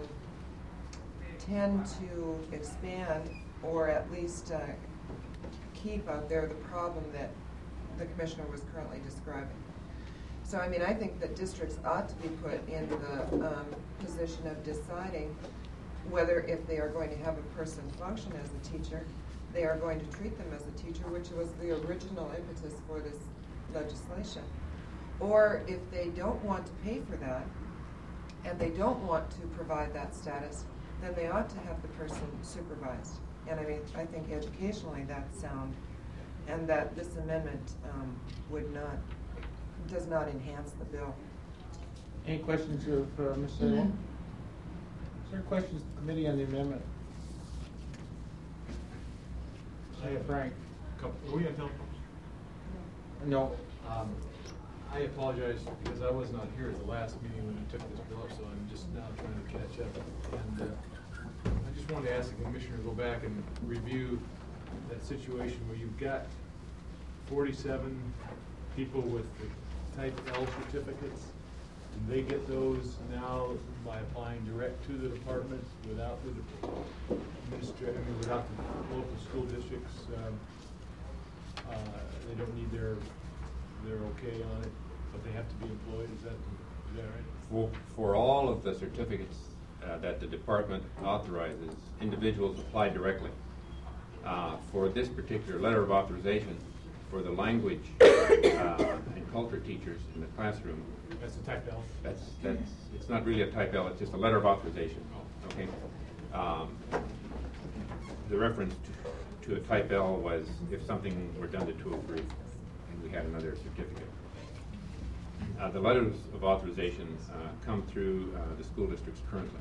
tend to expand or at least keep out there the problem that the commissioner was currently describing. So, I mean, I think that districts ought to be put in the position of deciding whether, if they are going to have a person function as a teacher, they are going to treat them as a teacher, which was the original impetus for this legislation. Or if they don't want to pay for that, and they don't want to provide that status, then they ought to have the person supervised. And I mean, I think educationally that's sound, and that this amendment does not enhance the bill. Any questions of Ms. Sable? Is there questions of the committee on the amendment? Say it, Frank. Are we on telephone? No. I apologize because I was not here at the last meeting when we took this bill up, so I'm just now trying to catch up. And I just wanted to ask the commissioner to go back and review that situation where you've got 47 people with the type L certificates, and they get those now by applying direct to the department without the without the local school districts. They don't need their okay on it, but they have to be employed. Is that right? For all of the certificates that the department authorizes, individuals apply directly. For this particular letter of authorization, for the language and culture teachers in the classroom, That's a type L. It's not really a type L. It's just a letter of authorization. Okay. The reference to a type L was if something were done to 203 and we had another certificate. The letters of authorization come through the school districts currently.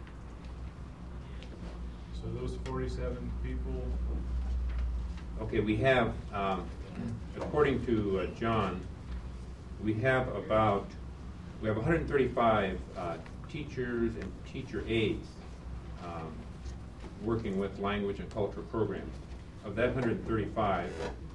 So those 47 people. Okay, we have, according to John, we have 135 teachers and teacher aides working with language and culture programs. Of that 135,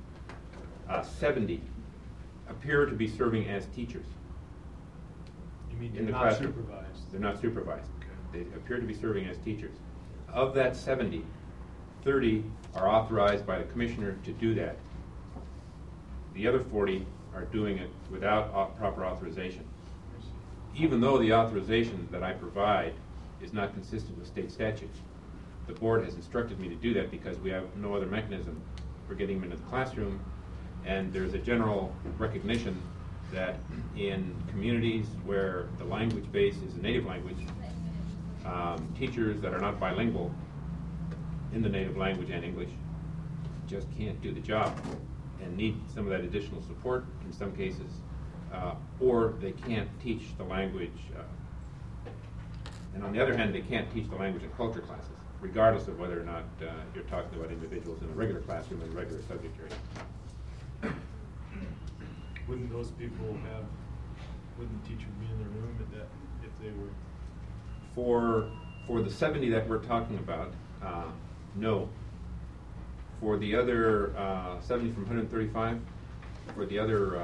70 appear to be serving as teachers. You mean in the not classroom. supervised? They're not supervised. Okay. They appear to be serving as teachers. Of that 70, 30 are authorized by the commissioner to do that. The other 40 are doing it without proper authorization. Even though the authorization that I provide is not consistent with state statutes, the board has instructed me to do that because we have no other mechanism for getting them into the classroom, and there's a general recognition that in communities where the language base is a native language, teachers that are not bilingual in the native language and English just can't do the job and need some of that additional support in some cases, or they can't teach the language, and on the other hand, they can't teach the language and culture classes, regardless of whether or not you're talking about individuals in a regular classroom and regular subject area. Wouldn't those people wouldn't the teacher be in their room at that if they were? For the 70 that we're talking about, no. For the other 70 from 135, for the other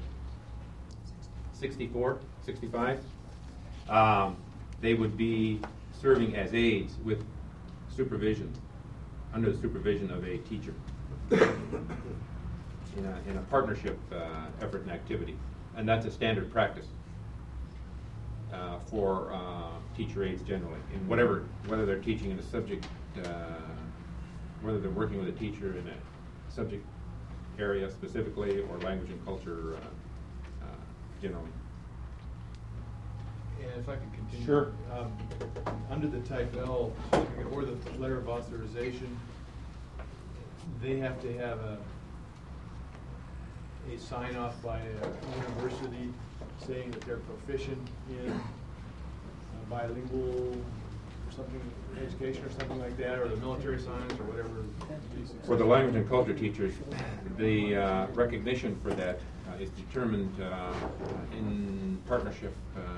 65, they would be serving as aides with supervision, under the supervision of a teacher in a partnership effort and activity. And that's a standard practice for teacher aides generally, in whether they're teaching in a subject, whether they're working with a teacher in a subject area specifically or language and culture generally. And if I could continue. Sure. Under the type L certificate or the letter of authorization, they have to have a sign off by a university saying that they're proficient in bilingual or something, education or something like that, or the military science or whatever. For the language and culture teachers, the recognition for that is determined in partnership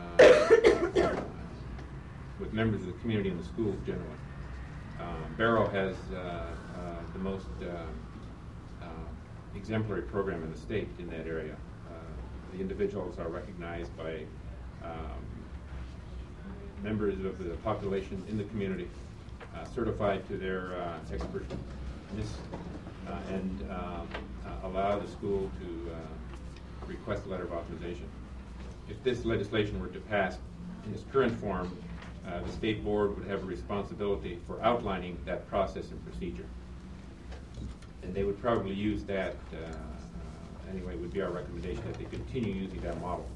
with members of the community and the schools generally. Barrow has the most exemplary program in the state in that area. The individuals are recognized by members of the population in the community, certified to their expertness, and allow the school to request a letter of authorization. if this legislation were to pass in its current form, the state board would have a responsibility for outlining that process and procedure. And they would probably use that, anyway, would be our recommendation that they continue using that model.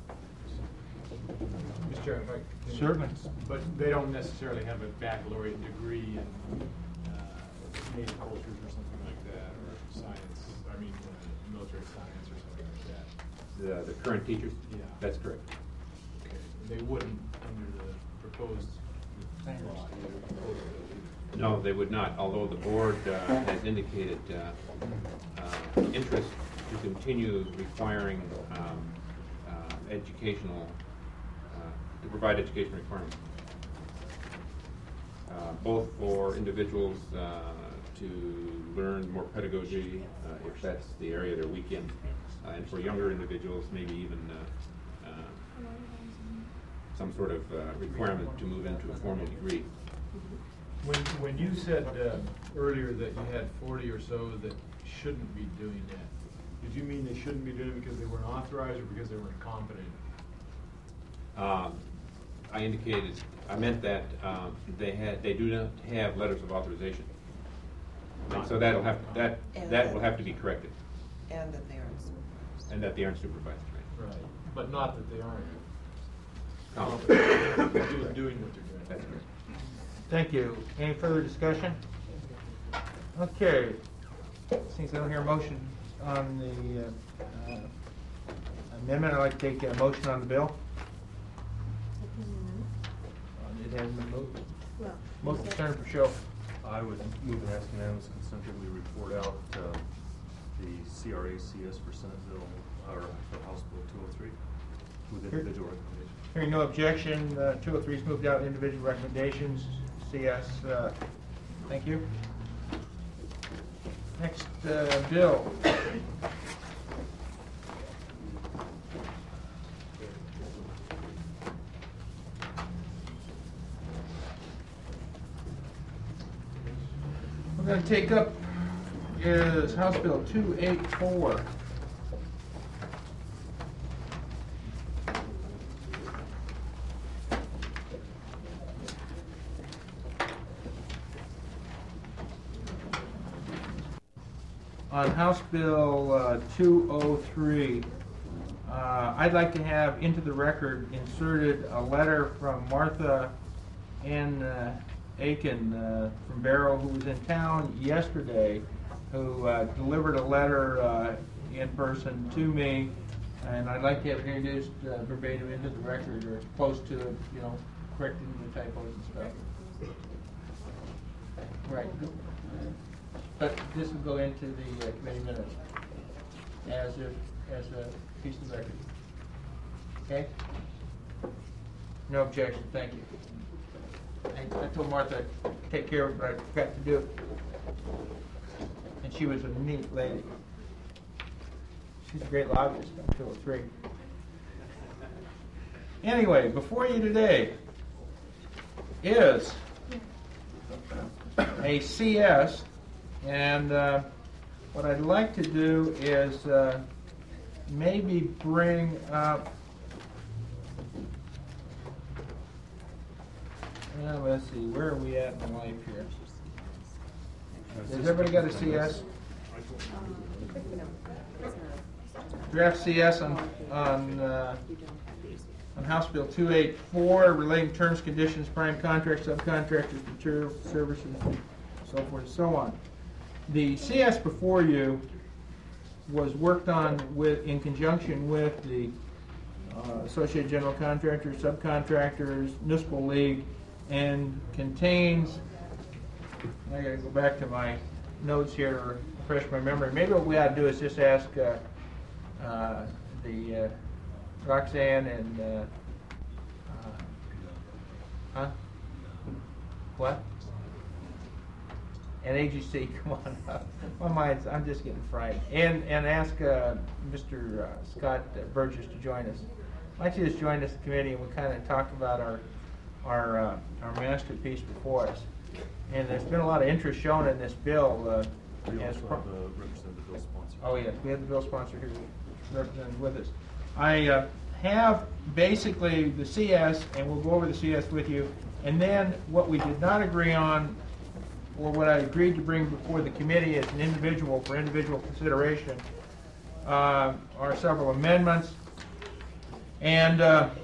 Mr. Chairman, if I can- Certainly. But they don't necessarily have a baccalaureate degree in native cultures or something like that, or science, military science or something like that. The current teachers? Yeah. That's correct. Okay. They wouldn't under the proposed law. No, they would not, although the board has indicated interest to continue requiring educational, to provide education requirements, both for individuals to learn more pedagogy, if that's the area they're weak in, and for younger individuals, maybe even some sort of requirement to move into a formal degree. When you said earlier that you had 40 or so that shouldn't be doing that, did you mean they shouldn't be doing it because they weren't authorized or because they weren't competent? I meant that they do not have letters of authorization. And so that will have to be corrected. And that they aren't supervised. And that they aren't supervised, right? Right, but not that they aren't Competent. doing what they're doing. That's correct. Thank you. Any further discussion? Okay. Since I don't hear a motion on the amendment, I'd like to take a motion on the bill. It hasn't been moved. Well, Motion turn for show. I would move and ask unanimous consent that we report out the CRA-CS for Senate Bill, or for House Bill 203 with individual recommendations. Hearing no objection, 203 is moved out, individual recommendations, CS. Thank you. Next bill. We're going to take up is House Bill 284. On House Bill 203, I'd like to have into the record inserted a letter from Martha Ann Aiken from Barrow, who was in town yesterday, who delivered a letter in person to me, and I'd like to have it introduced verbatim into the record, or close to it, correcting the typos and stuff. Right. But this will go into the committee minutes as a piece of record. Okay? No objection. Thank you. I told Martha I'd take care of it, but I forgot to do it. And she was a neat lady. She's a great lobbyist on 203. Anyway, before you today is a CS. And what I'd like to do is maybe bring up, let's see, where are we at in life here? Has everybody got a CS? Draft CS on House Bill 284 relating terms, conditions, prime contracts, subcontractors, materials, services, so forth and so on. The CS before you was worked on in conjunction with the Associated General Contractors, Subcontractors, Municipal League, and contains, I gotta go back to my notes here to refresh my memory. Maybe what we ought to do is just ask Roxanne and what? And AGC, come on up. My mind's, I'm just getting fried. And ask Mr. Scott Burgess to join us. Why don't you just join us, the committee, and we kind of talk about our masterpiece before us. And there's been a lot of interest shown in this bill. We also represent the bill sponsor. Oh yes, we have the bill sponsor here represented with us. I have basically the CS, and we'll go over the CS with you, and then what we did not agree on, or what I agreed to bring before the committee as an individual for individual consideration, are several amendments, and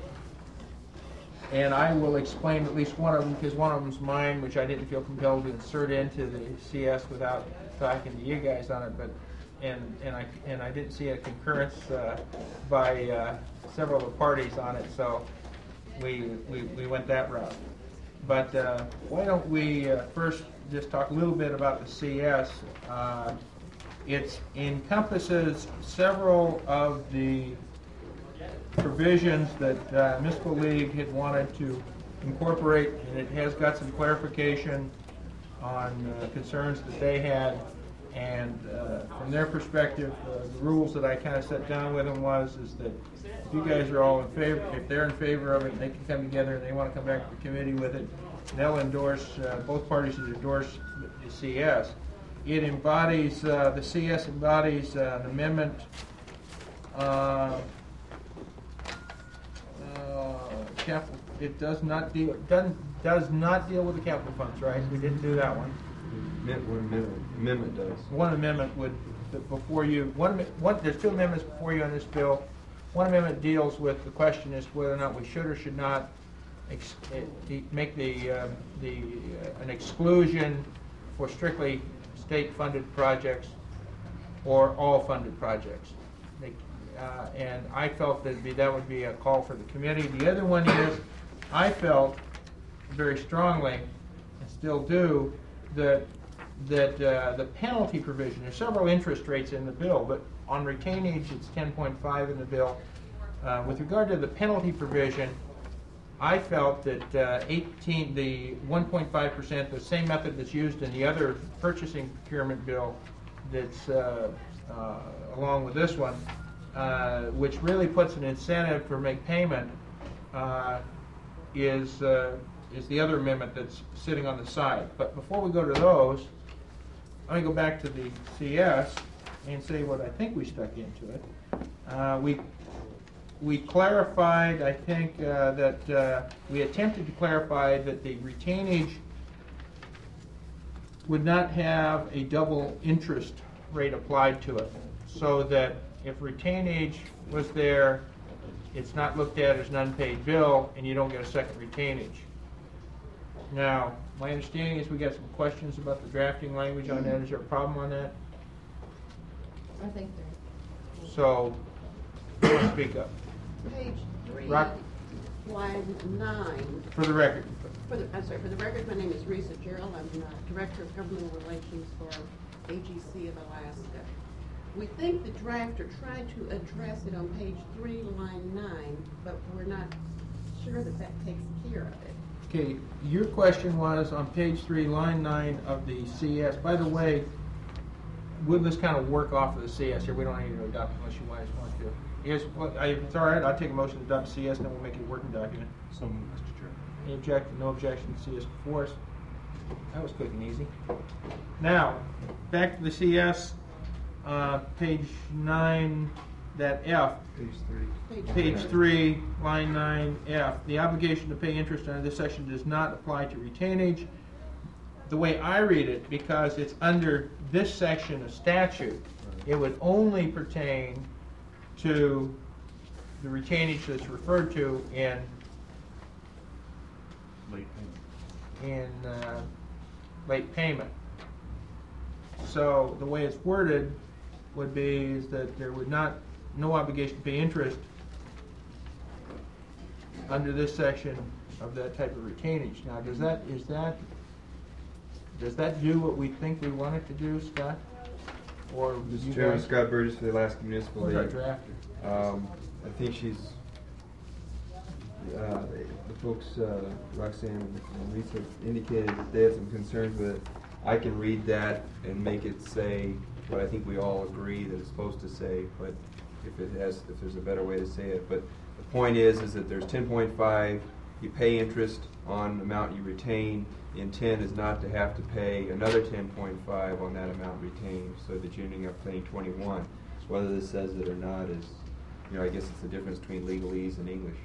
I will explain at least one of them, because one of them's mine, which I didn't feel compelled to insert into the CS without talking to you guys on it, but and I didn't see a concurrence by several of the parties on it, so we went that route. But why don't we first just talk a little bit about the CS. It encompasses several of the provisions that Municipal League had wanted to incorporate, and it has got some clarification on concerns that they had. And from their perspective, the rules that I kind of set down with them is that if you guys are all in favor, if they're in favor of it, they can come together and they want to come back to the committee with it. They'll endorse, both parties would endorse the CS. It embodies, the CS embodies an amendment capital. It does not deal with the capital funds, right? We didn't do that one. One amendment does. One amendment would, before you, there's two amendments before you on this bill. One amendment deals with the question as to whether or not we should or should not make an exclusion for strictly state-funded projects or all funded projects. And I felt that would be a call for the committee. The other one is, I felt very strongly, and still do, that the penalty provision, there's several interest rates in the bill, but on retainage it's 10.5 in the bill. With regard to the penalty provision, I felt that the 1.5%, the same method that's used in the other purchasing procurement bill that's along with this one, which really puts an incentive for make payment, is the other amendment that's sitting on the side. But before we go to those, let me go back to the CS and say what I think we stuck into it. We clarified, I think, that we attempted to clarify that the retainage would not have a double interest rate applied to it, so that if retainage was there, it's not looked at as an unpaid bill and you don't get a second retainage. Now, my understanding is we got some questions about the drafting language on that. Is there a problem on that? I think there. So, who wants to speak up? Page 3, Rock. line 9. For the record. For the record, my name is Risa Gerald. I'm Director of Government Relations for AGC of Alaska. We think the drafter tried to address it on page 3, line 9, but we're not sure that takes care of it. Okay, your question was on page 3, line 9 of the CS. By the way, we'll just kind of work off of the CS here. We don't need to adopt it unless you guys want to. Yes, well, if it's all right, I'll take a motion to adopt the CS, and then we'll make it a working document. So, Mr. Chair. Any objection? No objection to CS before us. That was quick and easy. Now, back to the CS, page 9, that F. Page 3, line 9F. The obligation to pay interest under this section does not apply to retainage. The way I read it, because it's under this section of statute, it would only pertain to the retainage that's referred to in late payment. So the way it's worded would be is that there would no obligation to pay interest under this section of that type of retainage. Now, does that do what we think we want it to do, Scott? Or Mr. Chairman, Scott Burgess for the Alaska Municipal League. Who's our drafter? I think she's the folks, Roxanne and Lisa, indicated that they had some concerns with it. I can read that and make it say what I think we all agree that it's supposed to say, but if there's a better way to say it. But the point is that there's 10.5, you pay interest on the amount you retain. The intent is not to have to pay another 10.5 on that amount retained, so that you're ending up paying 21. So whether this says it or not is you know, I guess it's the difference between legalese and English.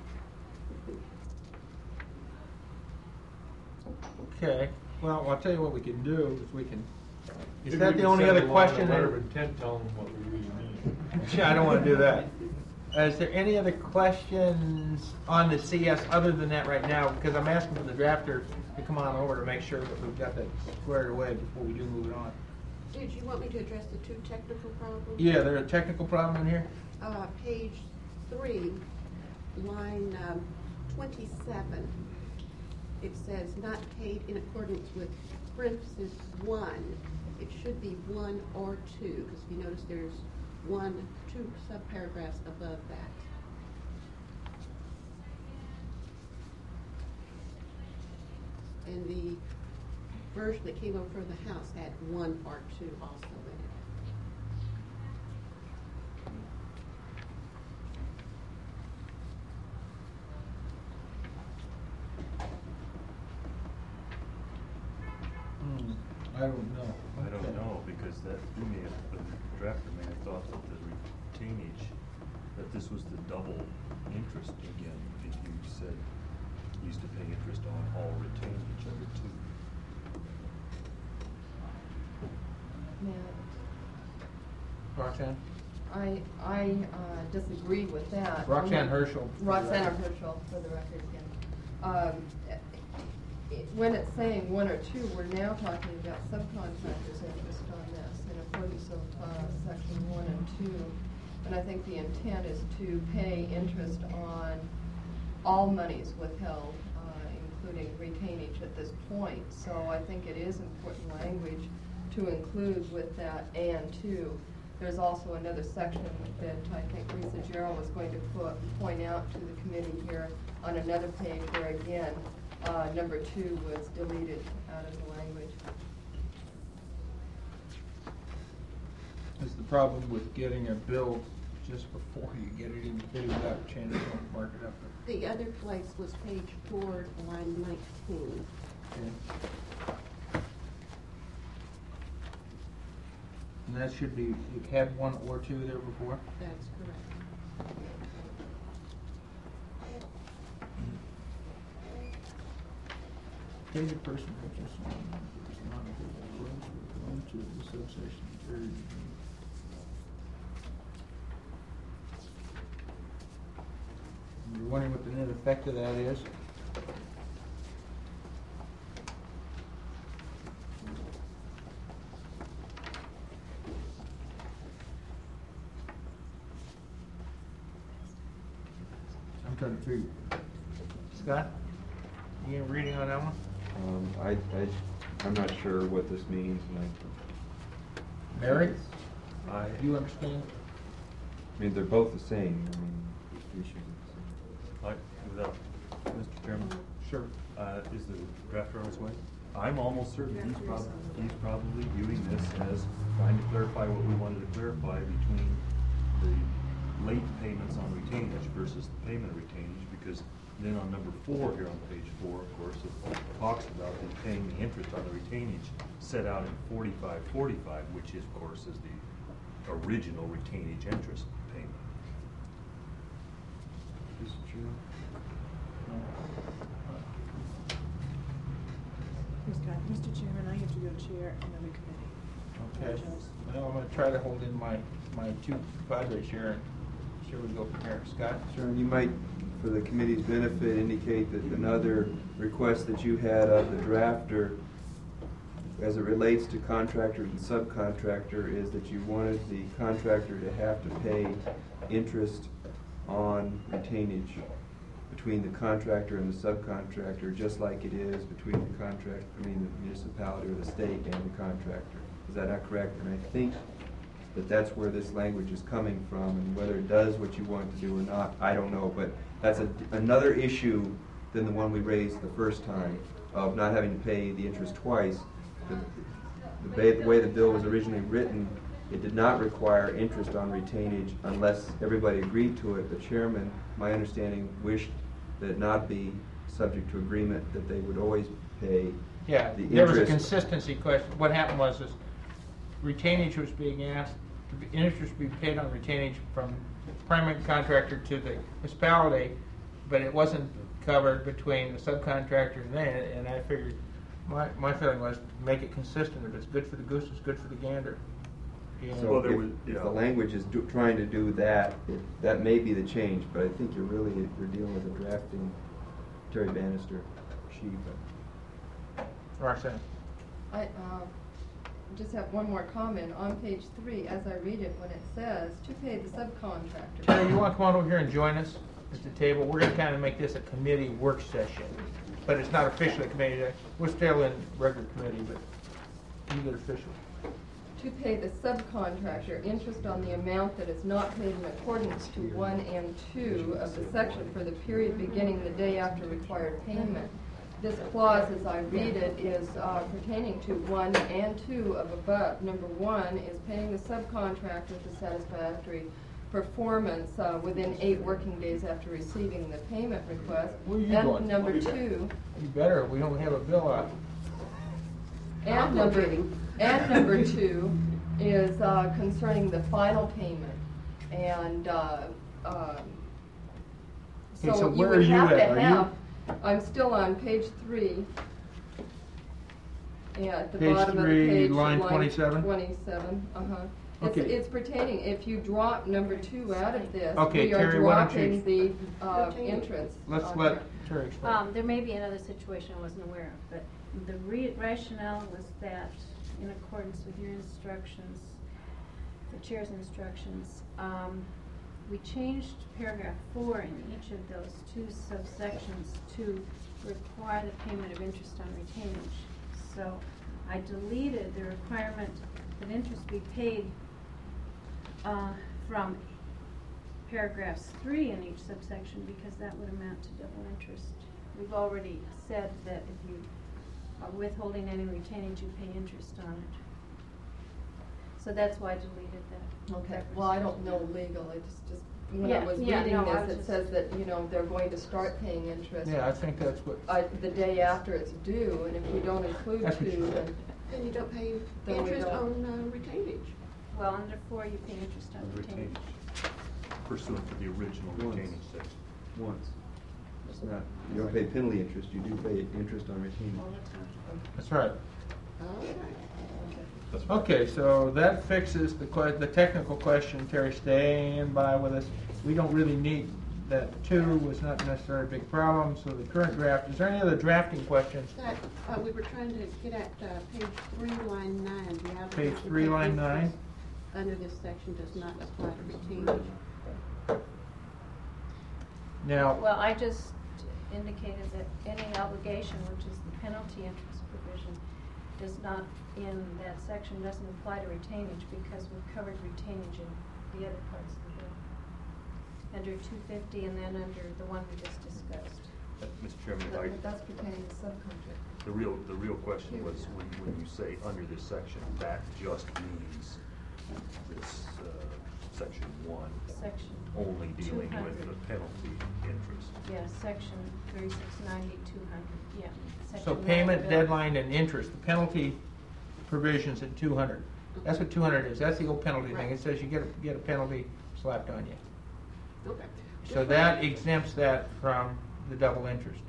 Okay, well, I'll tell you what we can do, is we can, is Maybe that we the can only send other along question? a letter of intent telling them what we really mean. Yeah, I don't want to do that. Is there any other questions on the CS other than that right now? Because I'm asking for the drafter to come on over to make sure that we've got that squared away before we do move it on. Did you want me to address the two technical problems? Yeah, there's a technical problem in here? Page 3, line 27. It says not paid in accordance with parenthesis 1. It should be 1 or 2, because if you notice there's 2 subparagraphs above that. And the version that came over from the House had 1 or 2 also in it. I don't know. I don't know, because the drafter may have thought that the retainage, that this was the double interest again, if you said used to pay interest on all retainage under 2. Roxanne? I disagree with that. Roxanne Herschel. Roxanne Herschel, for the record again. When it's saying 1 or 2, we're now talking about subcontractors' interest on this in accordance with section 1 and 2. And I think the intent is to pay interest on all monies withheld, including retainage at this point. So I think it is important language to include with that and 2. There's also another section that I think Lisa Gerald was going to point out to the committee here on another page where, again, number 2 was deleted out of the language. Is the problem with getting a bill just before you get it in the committee without a chance to mark it up? The other place was page 4, line 19. Okay. And that should be, you had 1 or 2 there before? That's correct. Pay the person interest on is not going to the subsection 3. You're wondering what the net effect of that is? I'm trying to figure. Scott? You have reading on that one? I'm not sure what this means. Mary? Do you understand? I mean, they're both the same. I mean, the issues are the same. Mr. Chairman? Sure. Is the drafter on his way? I'm almost certain he's probably viewing this as trying to clarify what we wanted to clarify between the late payments on retainage versus the payment of retainage, because then on number 4 here on page 4, of course, it talks about the paying the interest on the retainage set out in 4545, which is, of course, is the original retainage interest payment. Mr. Chairman, I have to go chair another committee. Okay. Well, I'm going to try to hold in my 2 padres here and see where we go from here. Scott? Sure, and you might, for the committee's benefit, indicate that another request that you had of the drafter as it relates to contractor and subcontractor is that you wanted the contractor to have to pay interest on retainage between the contractor and the subcontractor, just like it is between the the municipality or the state and the contractor. Is that not correct? And I think that that's where this language is coming from, and whether it does what you want it to do or not, I don't know. But that's another issue than the one we raised the first time of not having to pay the interest twice. The way the bill was originally written, it did not require interest on retainage unless everybody agreed to it. The chairman, my understanding, wished that it not be subject to agreement, that they would always pay Yeah, the there was a interest. consistency question. What happened was this retainage was being asked, interest be paid on retainage from primary contractor to the municipality, but it wasn't covered between the subcontractor and that, and I figured, my feeling was to make it consistent. If it's good for the goose, it's good for the gander. So if the language is trying to do that, that may be the change, but I think you're dealing with a drafting Terry Bannister sheet. Roxanne. I just have one more comment. On page 3, as I read it, when it says to pay the subcontractor. Terry, you want to come on over here and join us at the table? We're going to kind of make this a committee work session, but it's not officially a committee. We're still in regular committee, but you get official. To pay the subcontractor interest on the amount that is not paid in accordance to 1 and 2 of the section for the period beginning the day after required payment. This clause, as I read it, is pertaining to 1 and 2 of above. Number 1 is paying the subcontractor for satisfactory performance within 8 working days after receiving the payment request. Where are you and going? number 2. You better. We don't have a bill out. And number 2 is concerning the final payment. And so you where would are you have at? to Are have, I'm still on page 3. Yeah, at the Page bottom of the 3, page. line 27? 27, Okay. It's pertaining, if you drop number 2 out of this, Okay, we are Terry, why don't dropping you- the interest. Let's on let here. Terry explain. There may be another situation I wasn't aware of, but the rationale was that in accordance with your instructions, the chair's instructions, we changed paragraph 4 in each of those 2 subsections to require the payment of interest on retainage. So I deleted the requirement that interest be paid from paragraphs 3 in each subsection, because that would amount to double interest. We've already said that if you are withholding any retainage, you pay interest on it. So that's why I deleted that. Okay, well, I don't know legal, it's just, when Yeah, I was yeah, reading no, I this, was it just- says that, they're going to start paying interest. Yeah, I think that's what. The day after it's due, and if we don't include That's what 2, you- then. Then you don't pay Then we interest don't. on retainage. Well, under 4, you pay interest on retainage. Pursuant to the original Once. retainage section. Once. It's not, you don't pay penalty interest, you do pay interest on retained. That's right. That's right. Okay, so that fixes the technical question. Terry, stand by with us. We don't really need that 2 was not necessarily a big problem, so the current draft, is there any other drafting questions? That, we were trying to get at page 3, line 9. The allocation Page 3, of line interest 9? Under this section does not apply to retainage. Now, Well, I just indicated that any obligation, which is the penalty interest provision, does not, in that section, doesn't apply to retainage, because we've covered retainage in the other parts of the bill. Under 250 and then under the one we just discussed. Mr. Chairman, if I, That's pertaining to subcontract. the real question was, when you say under this section, that just means this, section 1. Section Only dealing 200. with the penalty interest. Yeah, section 3690, 200, yeah. so Section payment, 9 deadline, and interest, the penalty provisions at 200. That's what 200 is. That's the old penalty thing. It says you get a penalty slapped on you. Okay. So that exempts that from the double interest.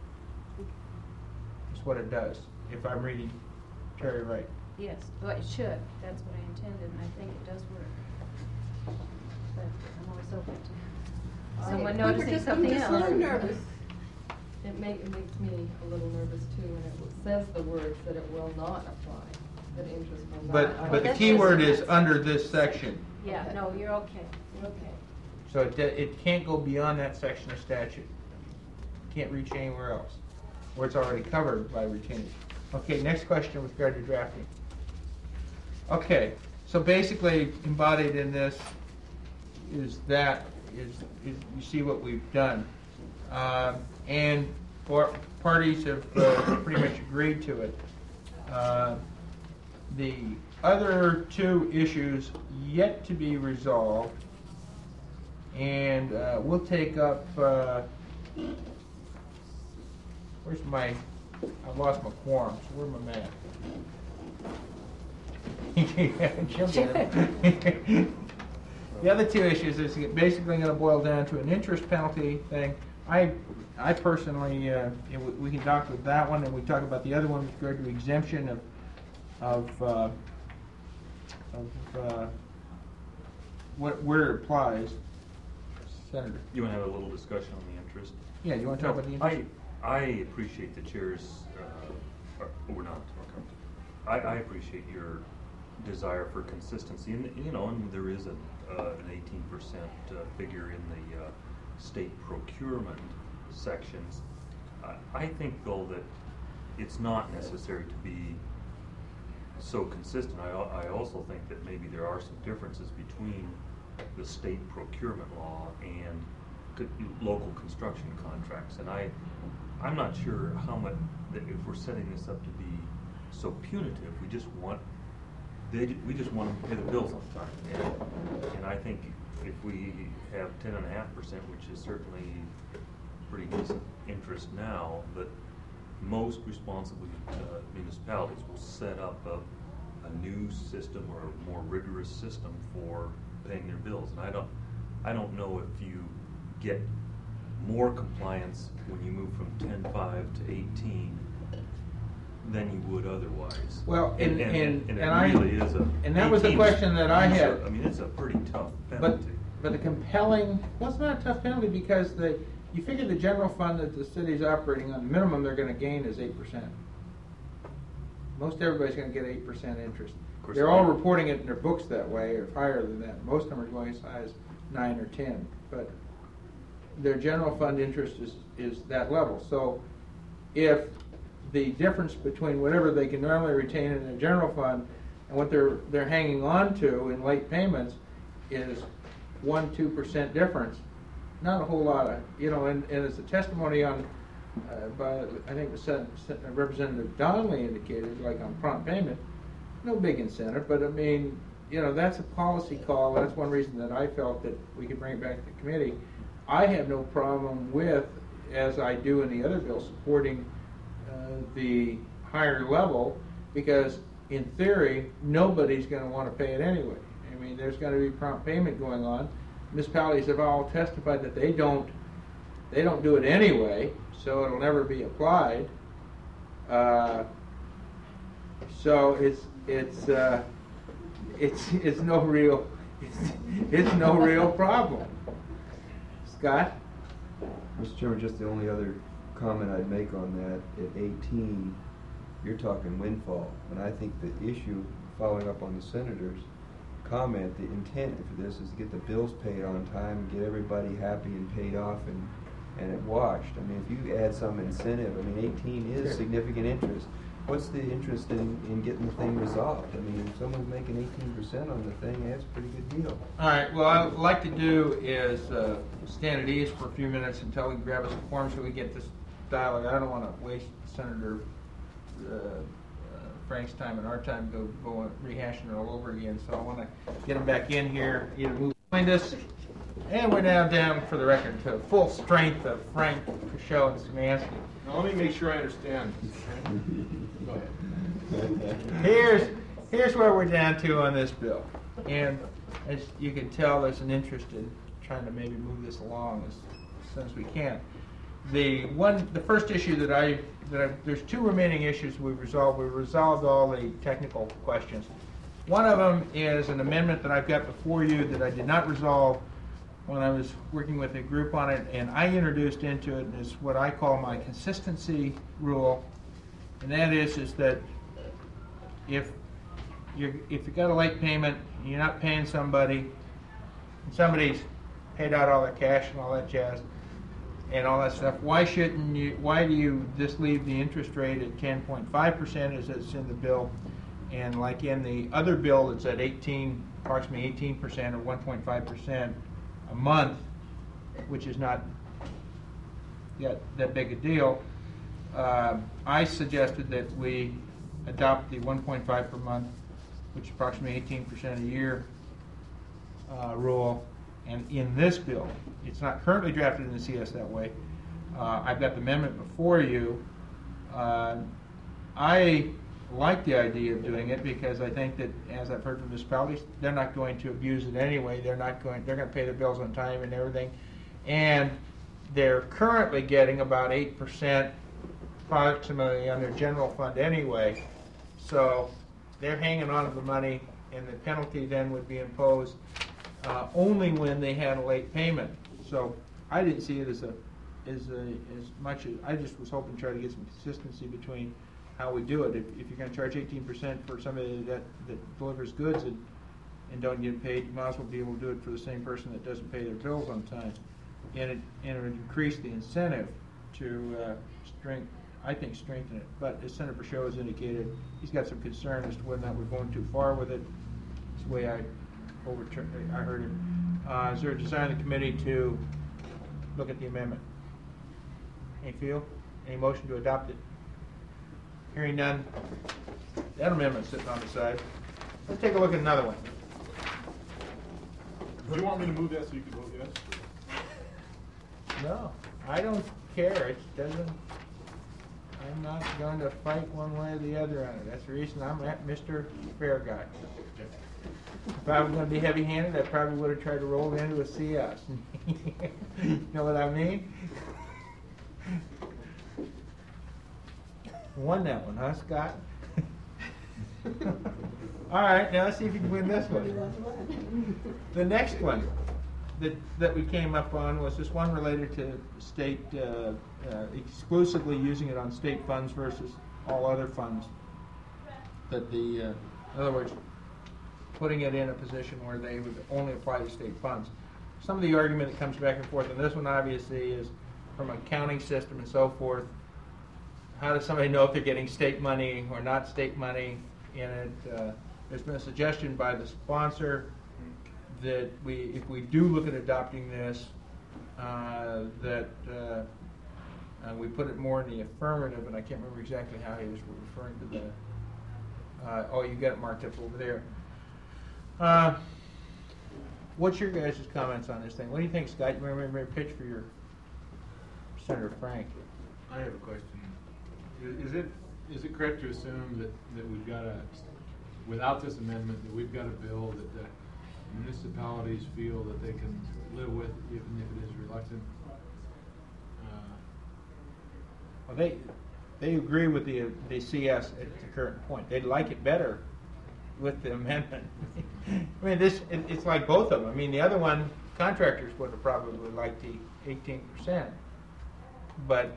That's what it does, if I'm reading Terry right. Yes, well, it should. That's what I intended, and I think it does work. But I'm always open to someone We were noticing just- something I'm just a else. little nervous. It makes me a little nervous too, and it says the words that it will not apply, that interest will not. But the key word is under this section. Yeah, no, you're okay. You're okay. So it can't go beyond that section of statute. Can't reach anywhere else, where it's already covered by retainage. Okay, next question with regard to drafting. Okay, so basically embodied in this is you see what we've done. And parties have pretty much agreed to it. The other 2 issues yet to be resolved, and we'll take up, I've lost my quorum, so where am I at? She'll get it. The other two issues is basically going to boil down to an interest penalty thing. I personally, we can talk with that one, and we talk about the other one with regard to exemption of where it applies. Senator. You want to have a little discussion on the interest? Yeah, you want to talk about the interest? I appreciate the chair's, or not, I appreciate your desire for consistency, and and there is an 18% figure in the state procurement sections. I think though that it's not necessary to be so consistent. I also think that maybe there are some differences between the state procurement law and local construction contracts, and I'm not sure how much that if we're setting this up to be so punitive, we just want them to pay the bills on time, and I think if we have 10.5%, which is certainly pretty decent interest now, but most responsible municipalities will set up a new system or a more rigorous system for paying their bills, and I don't know if you get more compliance when you move from 10.5 to 18 than you would otherwise. Well, and that was the question that I had. I mean, it's a pretty tough penalty. But the compelling, well, it's not a tough penalty because you figure the general fund that the city's operating on, the minimum they're going to gain is 8%. Most everybody's going to get 8% interest. They're all reporting it in their books that way, or higher than that. Most of them are going as high as 9 or 10. But their general fund interest is that level. So if the difference between whatever they can normally retain in their general fund and what they're hanging on to in late payments is 1-2% difference, not a whole lot of, and as a testimony on by, I think Representative Donnelly indicated, like on prompt payment, no big incentive, but I mean, that's a policy call. That's one reason that I felt that we could bring it back to the committee. I have no problem with, as I do in the other bill, supporting the higher level, because in theory, nobody's going to want to pay it anyway. I mean, there's going to be prompt payment going on. Municipalities have all testified that they don't do it anyway, so it'll never be applied. So it's no real problem. Scott? Mr. Chairman, just the only other comment I'd make on that, at 18, you're talking windfall. And I think the issue, following up on the senator's comment, the intent for this is to get the bills paid on time, get everybody happy and paid off and it washed. I mean, if you add some incentive, I mean, 18 is significant interest. What's the interest in getting the thing resolved? I mean, if someone's making 18% on the thing, that's a pretty good deal. All right, what I'd like to do is stand at ease for a few minutes until we grab us a form so we get this dialogue. I don't want to waste Senator Frank's time and our time go rehashing it all over again, so I want to get him back in here, either move behind us, and we're now down for the record to full strength of Frank, Cashel, and Szymanski. Now let me make sure I understand. Go ahead. Here's where we're down to on this bill, and as you can tell, there's an interest in trying to maybe move this along as soon as we can. The first issue there's two remaining issues we've resolved. We've resolved all the technical questions. One of them is an amendment that I've got before you that I did not resolve when I was working with a group on it, and I introduced into it is what I call my consistency rule, and that is that if you've got a late payment and you're not paying somebody, and somebody's paid out all their cash and all that jazz and all that stuff, why do you just leave the interest rate at 10.5% as it's in the bill, and like in the other bill it's at approximately 18% or 1.5% a month, which is not yet that big a deal. I suggested that we adopt the 1.5 per month, which is approximately 18% a year rule. And in this bill, it's not currently drafted in the CS that way. I've got the amendment before you. I like the idea of doing it because I think that, as I've heard from municipalities, they're not going to abuse it anyway. They're going to pay their bills on time and everything. And they're currently getting about 8% approximately on their general fund anyway. So they're hanging on to the money, and the penalty then would be imposed only when they had a late payment. So I didn't see it as much as, I just was hoping to try to get some consistency between how we do it. If you're going to charge 18% for somebody that delivers goods and don't get paid, you might as well be able to do it for the same person that doesn't pay their bills on time. And it would increase the incentive to strengthen it. But as Senator Show has indicated, he's got some concern as to whether or not we're going too far with it. That's the way I heard him. Is there a desire in the committee to look at the amendment? Any feel? Any motion to adopt it? Hearing none. That amendment's sitting on the side. Let's take a look at another one. Do you want me to move that so you can vote yes? No, I don't care. It doesn't. I'm not going to fight one way or the other on it. That's the reason I'm at Mr. Fair Guy. If I was going to be heavy-handed, I probably would have tried to roll it into a CS. You know what I mean? Won that one, huh, Scott? All right, now let's see if you can win this one. The next one that we came up on was this one related to state, exclusively using it on state funds versus all other funds. That in other words, putting it in a position where they would only apply to state funds. Some of the argument that comes back and forth, and this one obviously is from an accounting system and so forth. How does somebody know if they're getting state money or not state money in it? There's been a suggestion by the sponsor that if we do look at adopting this, we put it more in the affirmative, and I can't remember exactly how he was referring to the. Oh, you got it marked up over there. What's your guys' comments on this thing? What do you think, Scott? You remember a pitch for your Senator Frank? I have a question. Is it correct to assume that we've got without this amendment, that we've got a bill that the municipalities feel that they can live with, even if it is reluctant? Well, they agree with the CS at the current point. They'd like it better with the amendment. I mean, it's like both of them. I mean, the other one, contractors would have probably liked the 18%, but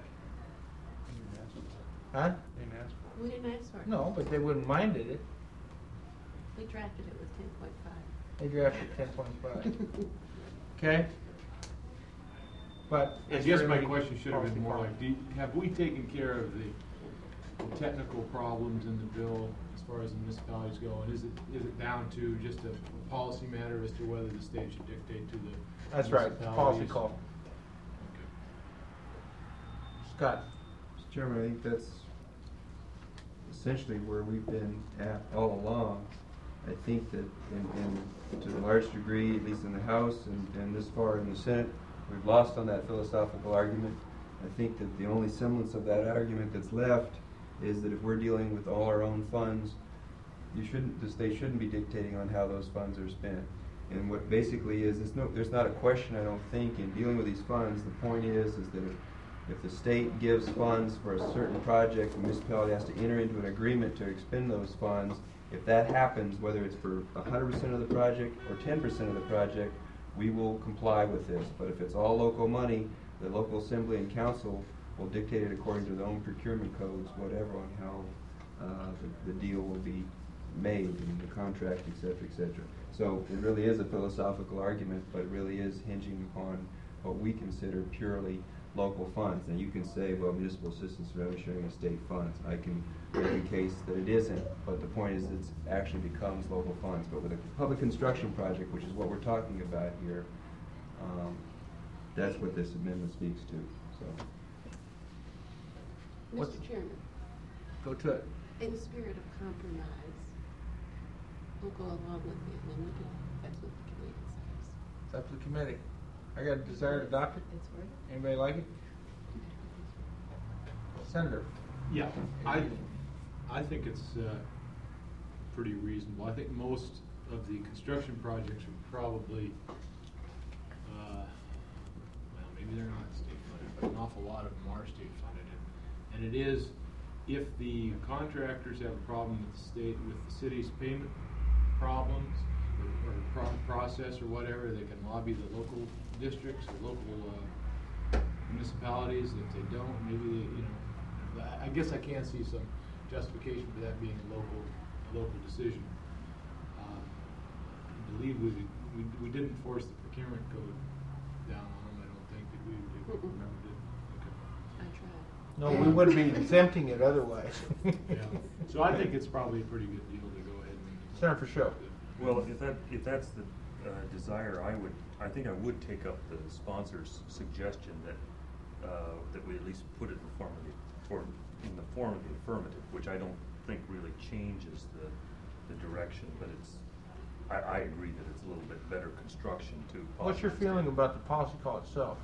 huh? We didn't ask for it. No, but they wouldn't mind it. We drafted it with 10.5. They drafted 10.5. Okay. But I guess my question should have been more like, have we taken care of the technical problems in the bill as far as the municipalities go? And is it down to just a policy matter as to whether the state should dictate to the That's right, policy call. Okay. Scott. Mr. Chairman, I think that's essentially where we've been at all along. I think that to a large degree, at least in the House and this far in the Senate, we've lost on that philosophical argument. I think that the only semblance of that argument that's left is that if we're dealing with all our own funds, the state shouldn't be dictating on how those funds are spent. And what basically is, there's not a question, I don't think, in dealing with these funds. The point is that if the state gives funds for a certain project, the municipality has to enter into an agreement to expend those funds. If that happens, whether it's for 100% of the project or 10% of the project, we will comply with this. But if it's all local money, the local assembly and council will dictate it according to their own procurement codes, whatever, on how the deal will be made in the contract, et cetera, et cetera. So it really is a philosophical argument, but it really is hinging upon what we consider purely local funds. And you can say, well, municipal assistance revenue sharing is state funds. I can make a case that it isn't, but the point is it actually becomes local funds. But with a public construction project, which is what we're talking about here, that's what this amendment speaks to. So, Mr. Chairman. Go to it. In the spirit of compromise, we'll go along with the amendment if that's what the committee decides. It's up to the committee. I got a desire to adopt it. It's worth it. Anybody like it? Senator. Yeah, I think it's pretty reasonable. I think most of the construction projects are probably, well, maybe they're not state funded, but an awful lot of them are state funded. And it is, if the contractors have a problem with the state, with the city's payment problems or process or whatever, they can lobby the local districts or local municipalities. If they don't, maybe they, I guess I can see some justification for that being a local decision. I believe we didn't force the procurement code down on them. I don't think that we remember did. I tried. No, we wouldn't be exempting it otherwise. Yeah. So I think it's probably a pretty good deal to go ahead and. Senator for sure. Well, if that's the desire, I think I would take up the sponsor's suggestion that that we at least put it in the form of the affirmative, which I don't think really changes the direction, but it's. I agree that it's a little bit better construction too. What's your feeling about the policy call itself?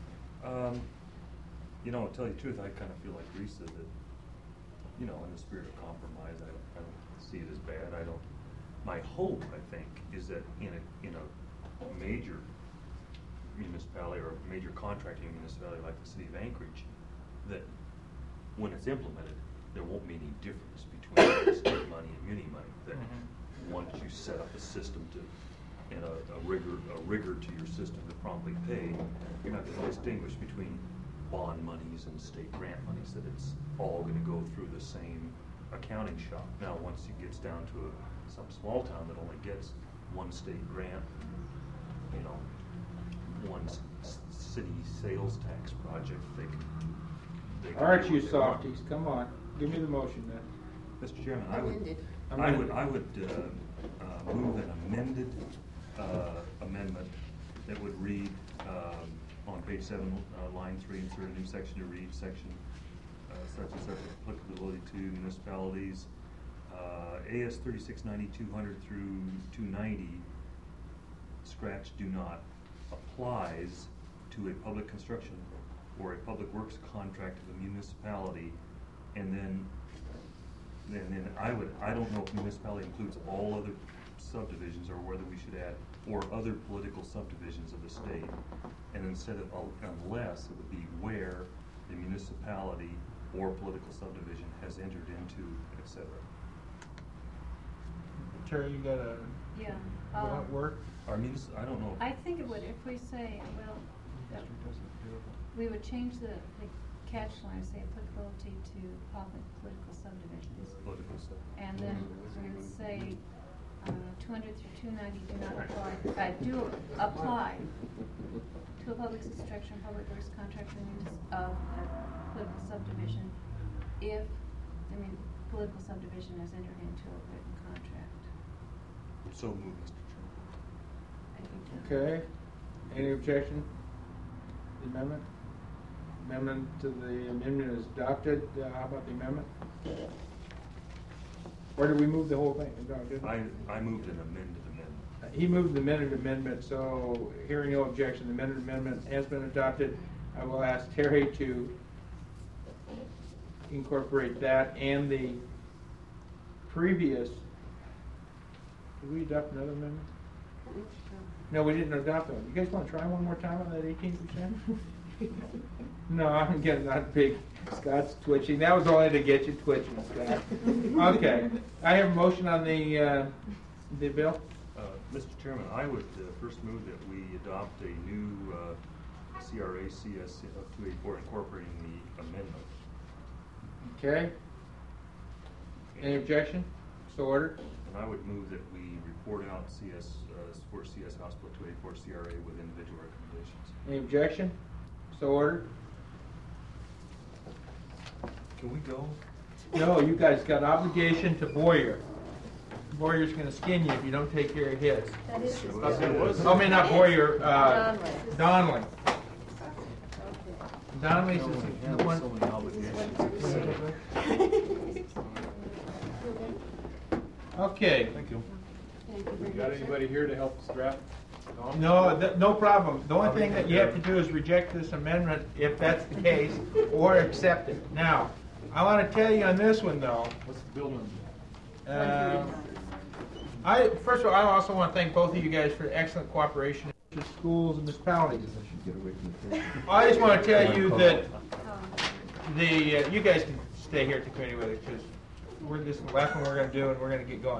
You know, to tell you the truth, I kind of feel like Risa that, you know, in the spirit of compromise, I don't see it as bad. My hope, I think, is that in a major municipality or a major contracting municipality like the city of Anchorage, that when it's implemented, there won't be any difference between state money and muni money. That once you set up a system and a rigor to your system to promptly pay, you're not going to distinguish between bond monies and state grant monies, that it's all going to go through the same accounting shop. Now, once it gets down to some small town that only gets one state grant, you know, one city sales tax project, they can All right, do you what they want. softies, come on, give me the motion then. Mr. Chairman, I would move an amended amendment that would read on page 7, line 3, insert a new section to read section such and such applicability to municipalities. AS 3690 200 through 290 scratch do not applies to a public construction or a public works contract of a municipality, and then I don't know if municipality includes all other subdivisions or whether we should add or other political subdivisions of the state, and instead of unless, it would be where the municipality or political subdivision has entered into, etc. Terry, you got a, Yeah. will that work? I don't know. I think it would if we say, well, that we would change the catch line, say applicability to public political subdivisions. Political subdivision. And then we would say 200 through 290 do not apply, do apply to a public construction, public works contract of a political subdivision if, political subdivision has entered into a written contract. So moved, Mr. Chairman. Okay, any objection? The amendment? Amendment to the amendment is adopted. How about the amendment? Or did we move the whole thing? I moved an amended amendment. He moved the amended amendment, so hearing no objection, the amended amendment has been adopted. I will ask Terry to incorporate that and the previous. Did we adopt another amendment? No, we didn't adopt one. You guys want to try one more time on that 18%? No, I'm getting that big. Scott's twitching. That was only to get you twitching, Scott. Okay. I have a motion on the bill. Mr. Chairman, I would first move that we adopt a new CRA CS of 284 incorporating the amendment. Okay. Any objection? So ordered. And I would move that we report out CS for CS Hospital 284 CRA with individual recommendations. Any objection? So ordered. Can we go? No, you guys got obligation to Boyer. Boyer's going to skin you if you don't take care of his. That is his I mean, not Boyer, Donnelly. Donnelly's is the one. Okay. Thank you. Got anybody here to help us draft? No, no problem. The only thing that you have to do is reject this amendment if that's the case, or accept it. Now, I want to tell you on this one, though. What's the bill number? First of all, I also want to thank both of you guys for excellent cooperation with schools and municipalities. I just want to tell you that you guys can stay here at the committee with it, because this is the last one we're going to do, and we're going to get going.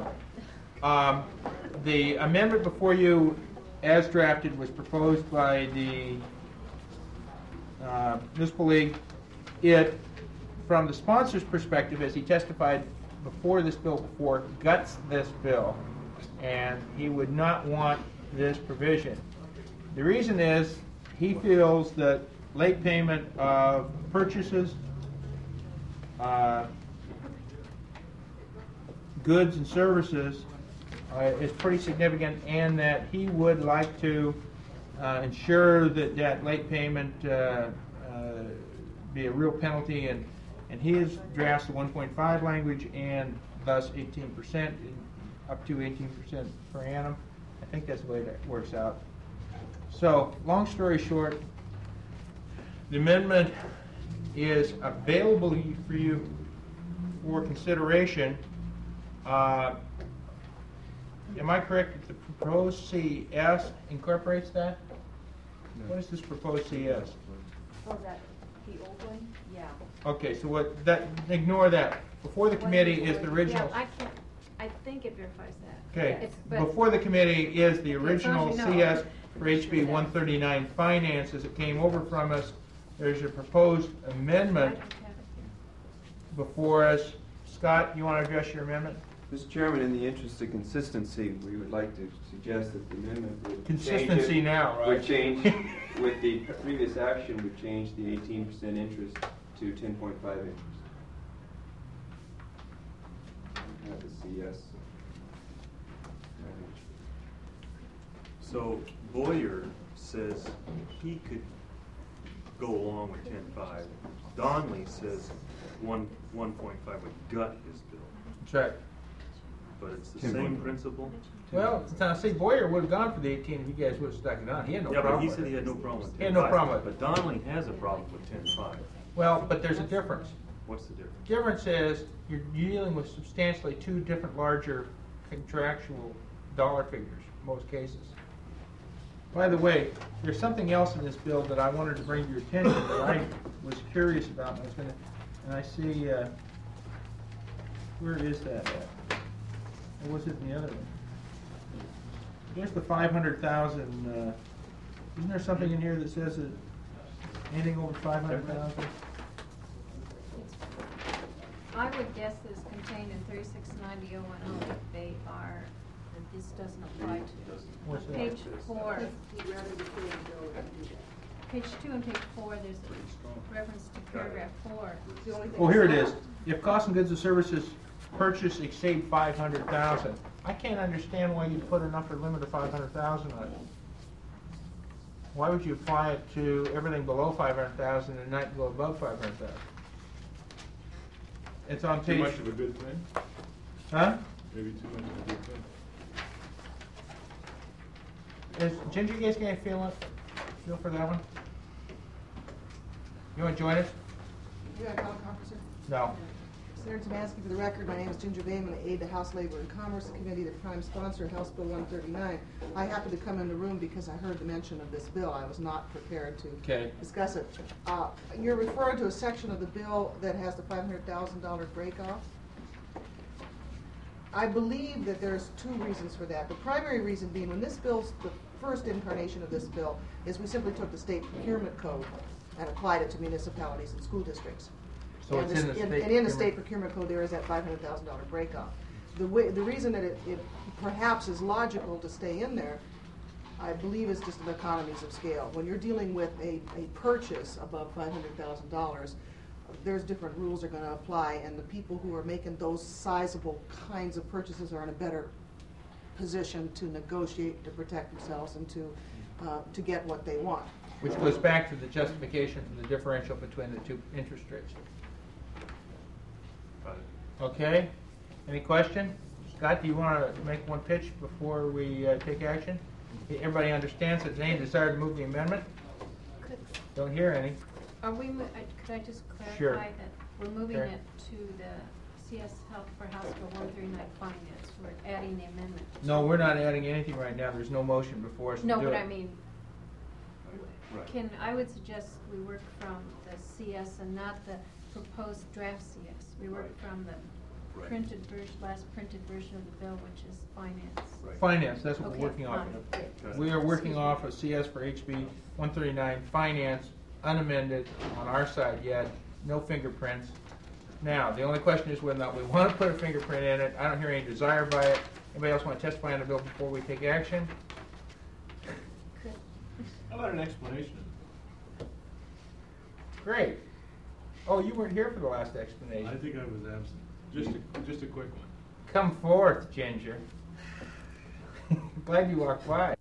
The amendment before you, as drafted, was proposed by the Municipal League. It, from the sponsor's perspective, as he testified before this bill before, guts this bill, and he would not want this provision. The reason is he feels that late payment of purchases, goods and services is pretty significant, and that he would like to ensure that that late payment be a real penalty, and his drafts the 1.5 language, and thus 18%, up to 18% per annum. I think that's the way that works out. So, long story short, the amendment is available for you for consideration. Am I correct that the proposed CS incorporates that? No. What is this proposed CS? Oh, that the old one? Yeah. Okay, so what that? Ignore that. Before the committee is the original. Yeah, I think it verifies that. Okay. Before the committee is the original CS for HB 139 finances. It came over from us. There's a proposed amendment before us. Scott, you want to address your amendment? Mr. Chairman, in the interest of consistency, we would like to suggest that the amendment would consistency change now, right? Would change with the previous action would change the 18% interest to 10.5 interest. Have the CS. So Boyer says he could go along with 10.5. Donnelly says 1.5 would gut his bill. That's right. But it's the same principle. Well, see, Boyer would have gone for the 18 if you guys would have stuck it on. He had no problem. Yeah, but he with said it. he had no problem with 10.5. He had no problem with it. But Donnelly has a problem with 10.5. Well, but there's a difference. What's the difference? Difference is you're dealing with substantially two different larger contractual dollar figures in most cases. By the way, there's something else in this bill that I wanted to bring to your attention that I was curious about, and I see, where is that at? Or was it in the other one? Here's the 500,000. Isn't there something in here that says that anything over 500,000? I would guess it's contained in 3690.010 if they are, that this doesn't apply to. What's that? Page 4. Page 2 and page 4, there's a reference to paragraph 4. Well, here it is. If costs and goods and services purchase exceed 500,000, I can't understand why you put an upper limit of 500,000 on it. Why would you apply it to everything below 500,000 and not go above 500,000? It's on page. Too much of a good thing? Huh? Maybe too much of a good thing. Ginger, you guys gonna feel for that one? You want to join us? You got a conference? No. Senator Tomaski, for the record, my name is Ginger Bayman, I aide the House Labor and Commerce Committee, the prime sponsor of House Bill 139. I happened to come in the room because I heard the mention of this bill. I was not prepared to discuss it. You're referring to a section of the bill that has the $500,000 break-off. I believe that there's two reasons for that. The primary reason being, when this bill's, the first incarnation of this bill, is we simply took the state procurement code and applied it to municipalities and school districts. So and it's in the state procurement code, there is that $500,000 breakoff. The reason that it perhaps is logical to stay in there, I believe, is just an economies of scale. When you're dealing with a purchase above $500,000, there's different rules are going to apply, and the people who are making those sizable kinds of purchases are in a better position to negotiate, to protect themselves, and to get what they want. Which goes back to the justification for the differential between the two interest rates. Okay. Any question? Scott, do you want to make one pitch before we take action? Everybody understands that there's any desire to move the amendment? Don't hear any. Are we? Could I just clarify Sure. that We're moving Okay. it to the CS Health for House Bill 139 Finance. We're adding the amendment. No, we're not adding anything right now. There's no motion before us to do it. No, but I mean, Right. I would suggest we work from the CS and not the proposed draft CS. We work from the Right. printed version, last printed version of the bill, which is finance. Finance, that's what Okay, we're working off fine. of. We are working off of CS for HB 139 Finance, unamended on our side yet, no fingerprints. Now, the only question is whether or not we want to put a fingerprint in it. I don't hear any desire by it. Anybody else want to testify on the bill before we take action? How about an explanation? Great. Oh, you weren't here for the last explanation. I think I was absent. Just a quick one. Come forth, Ginger. Glad you walked by.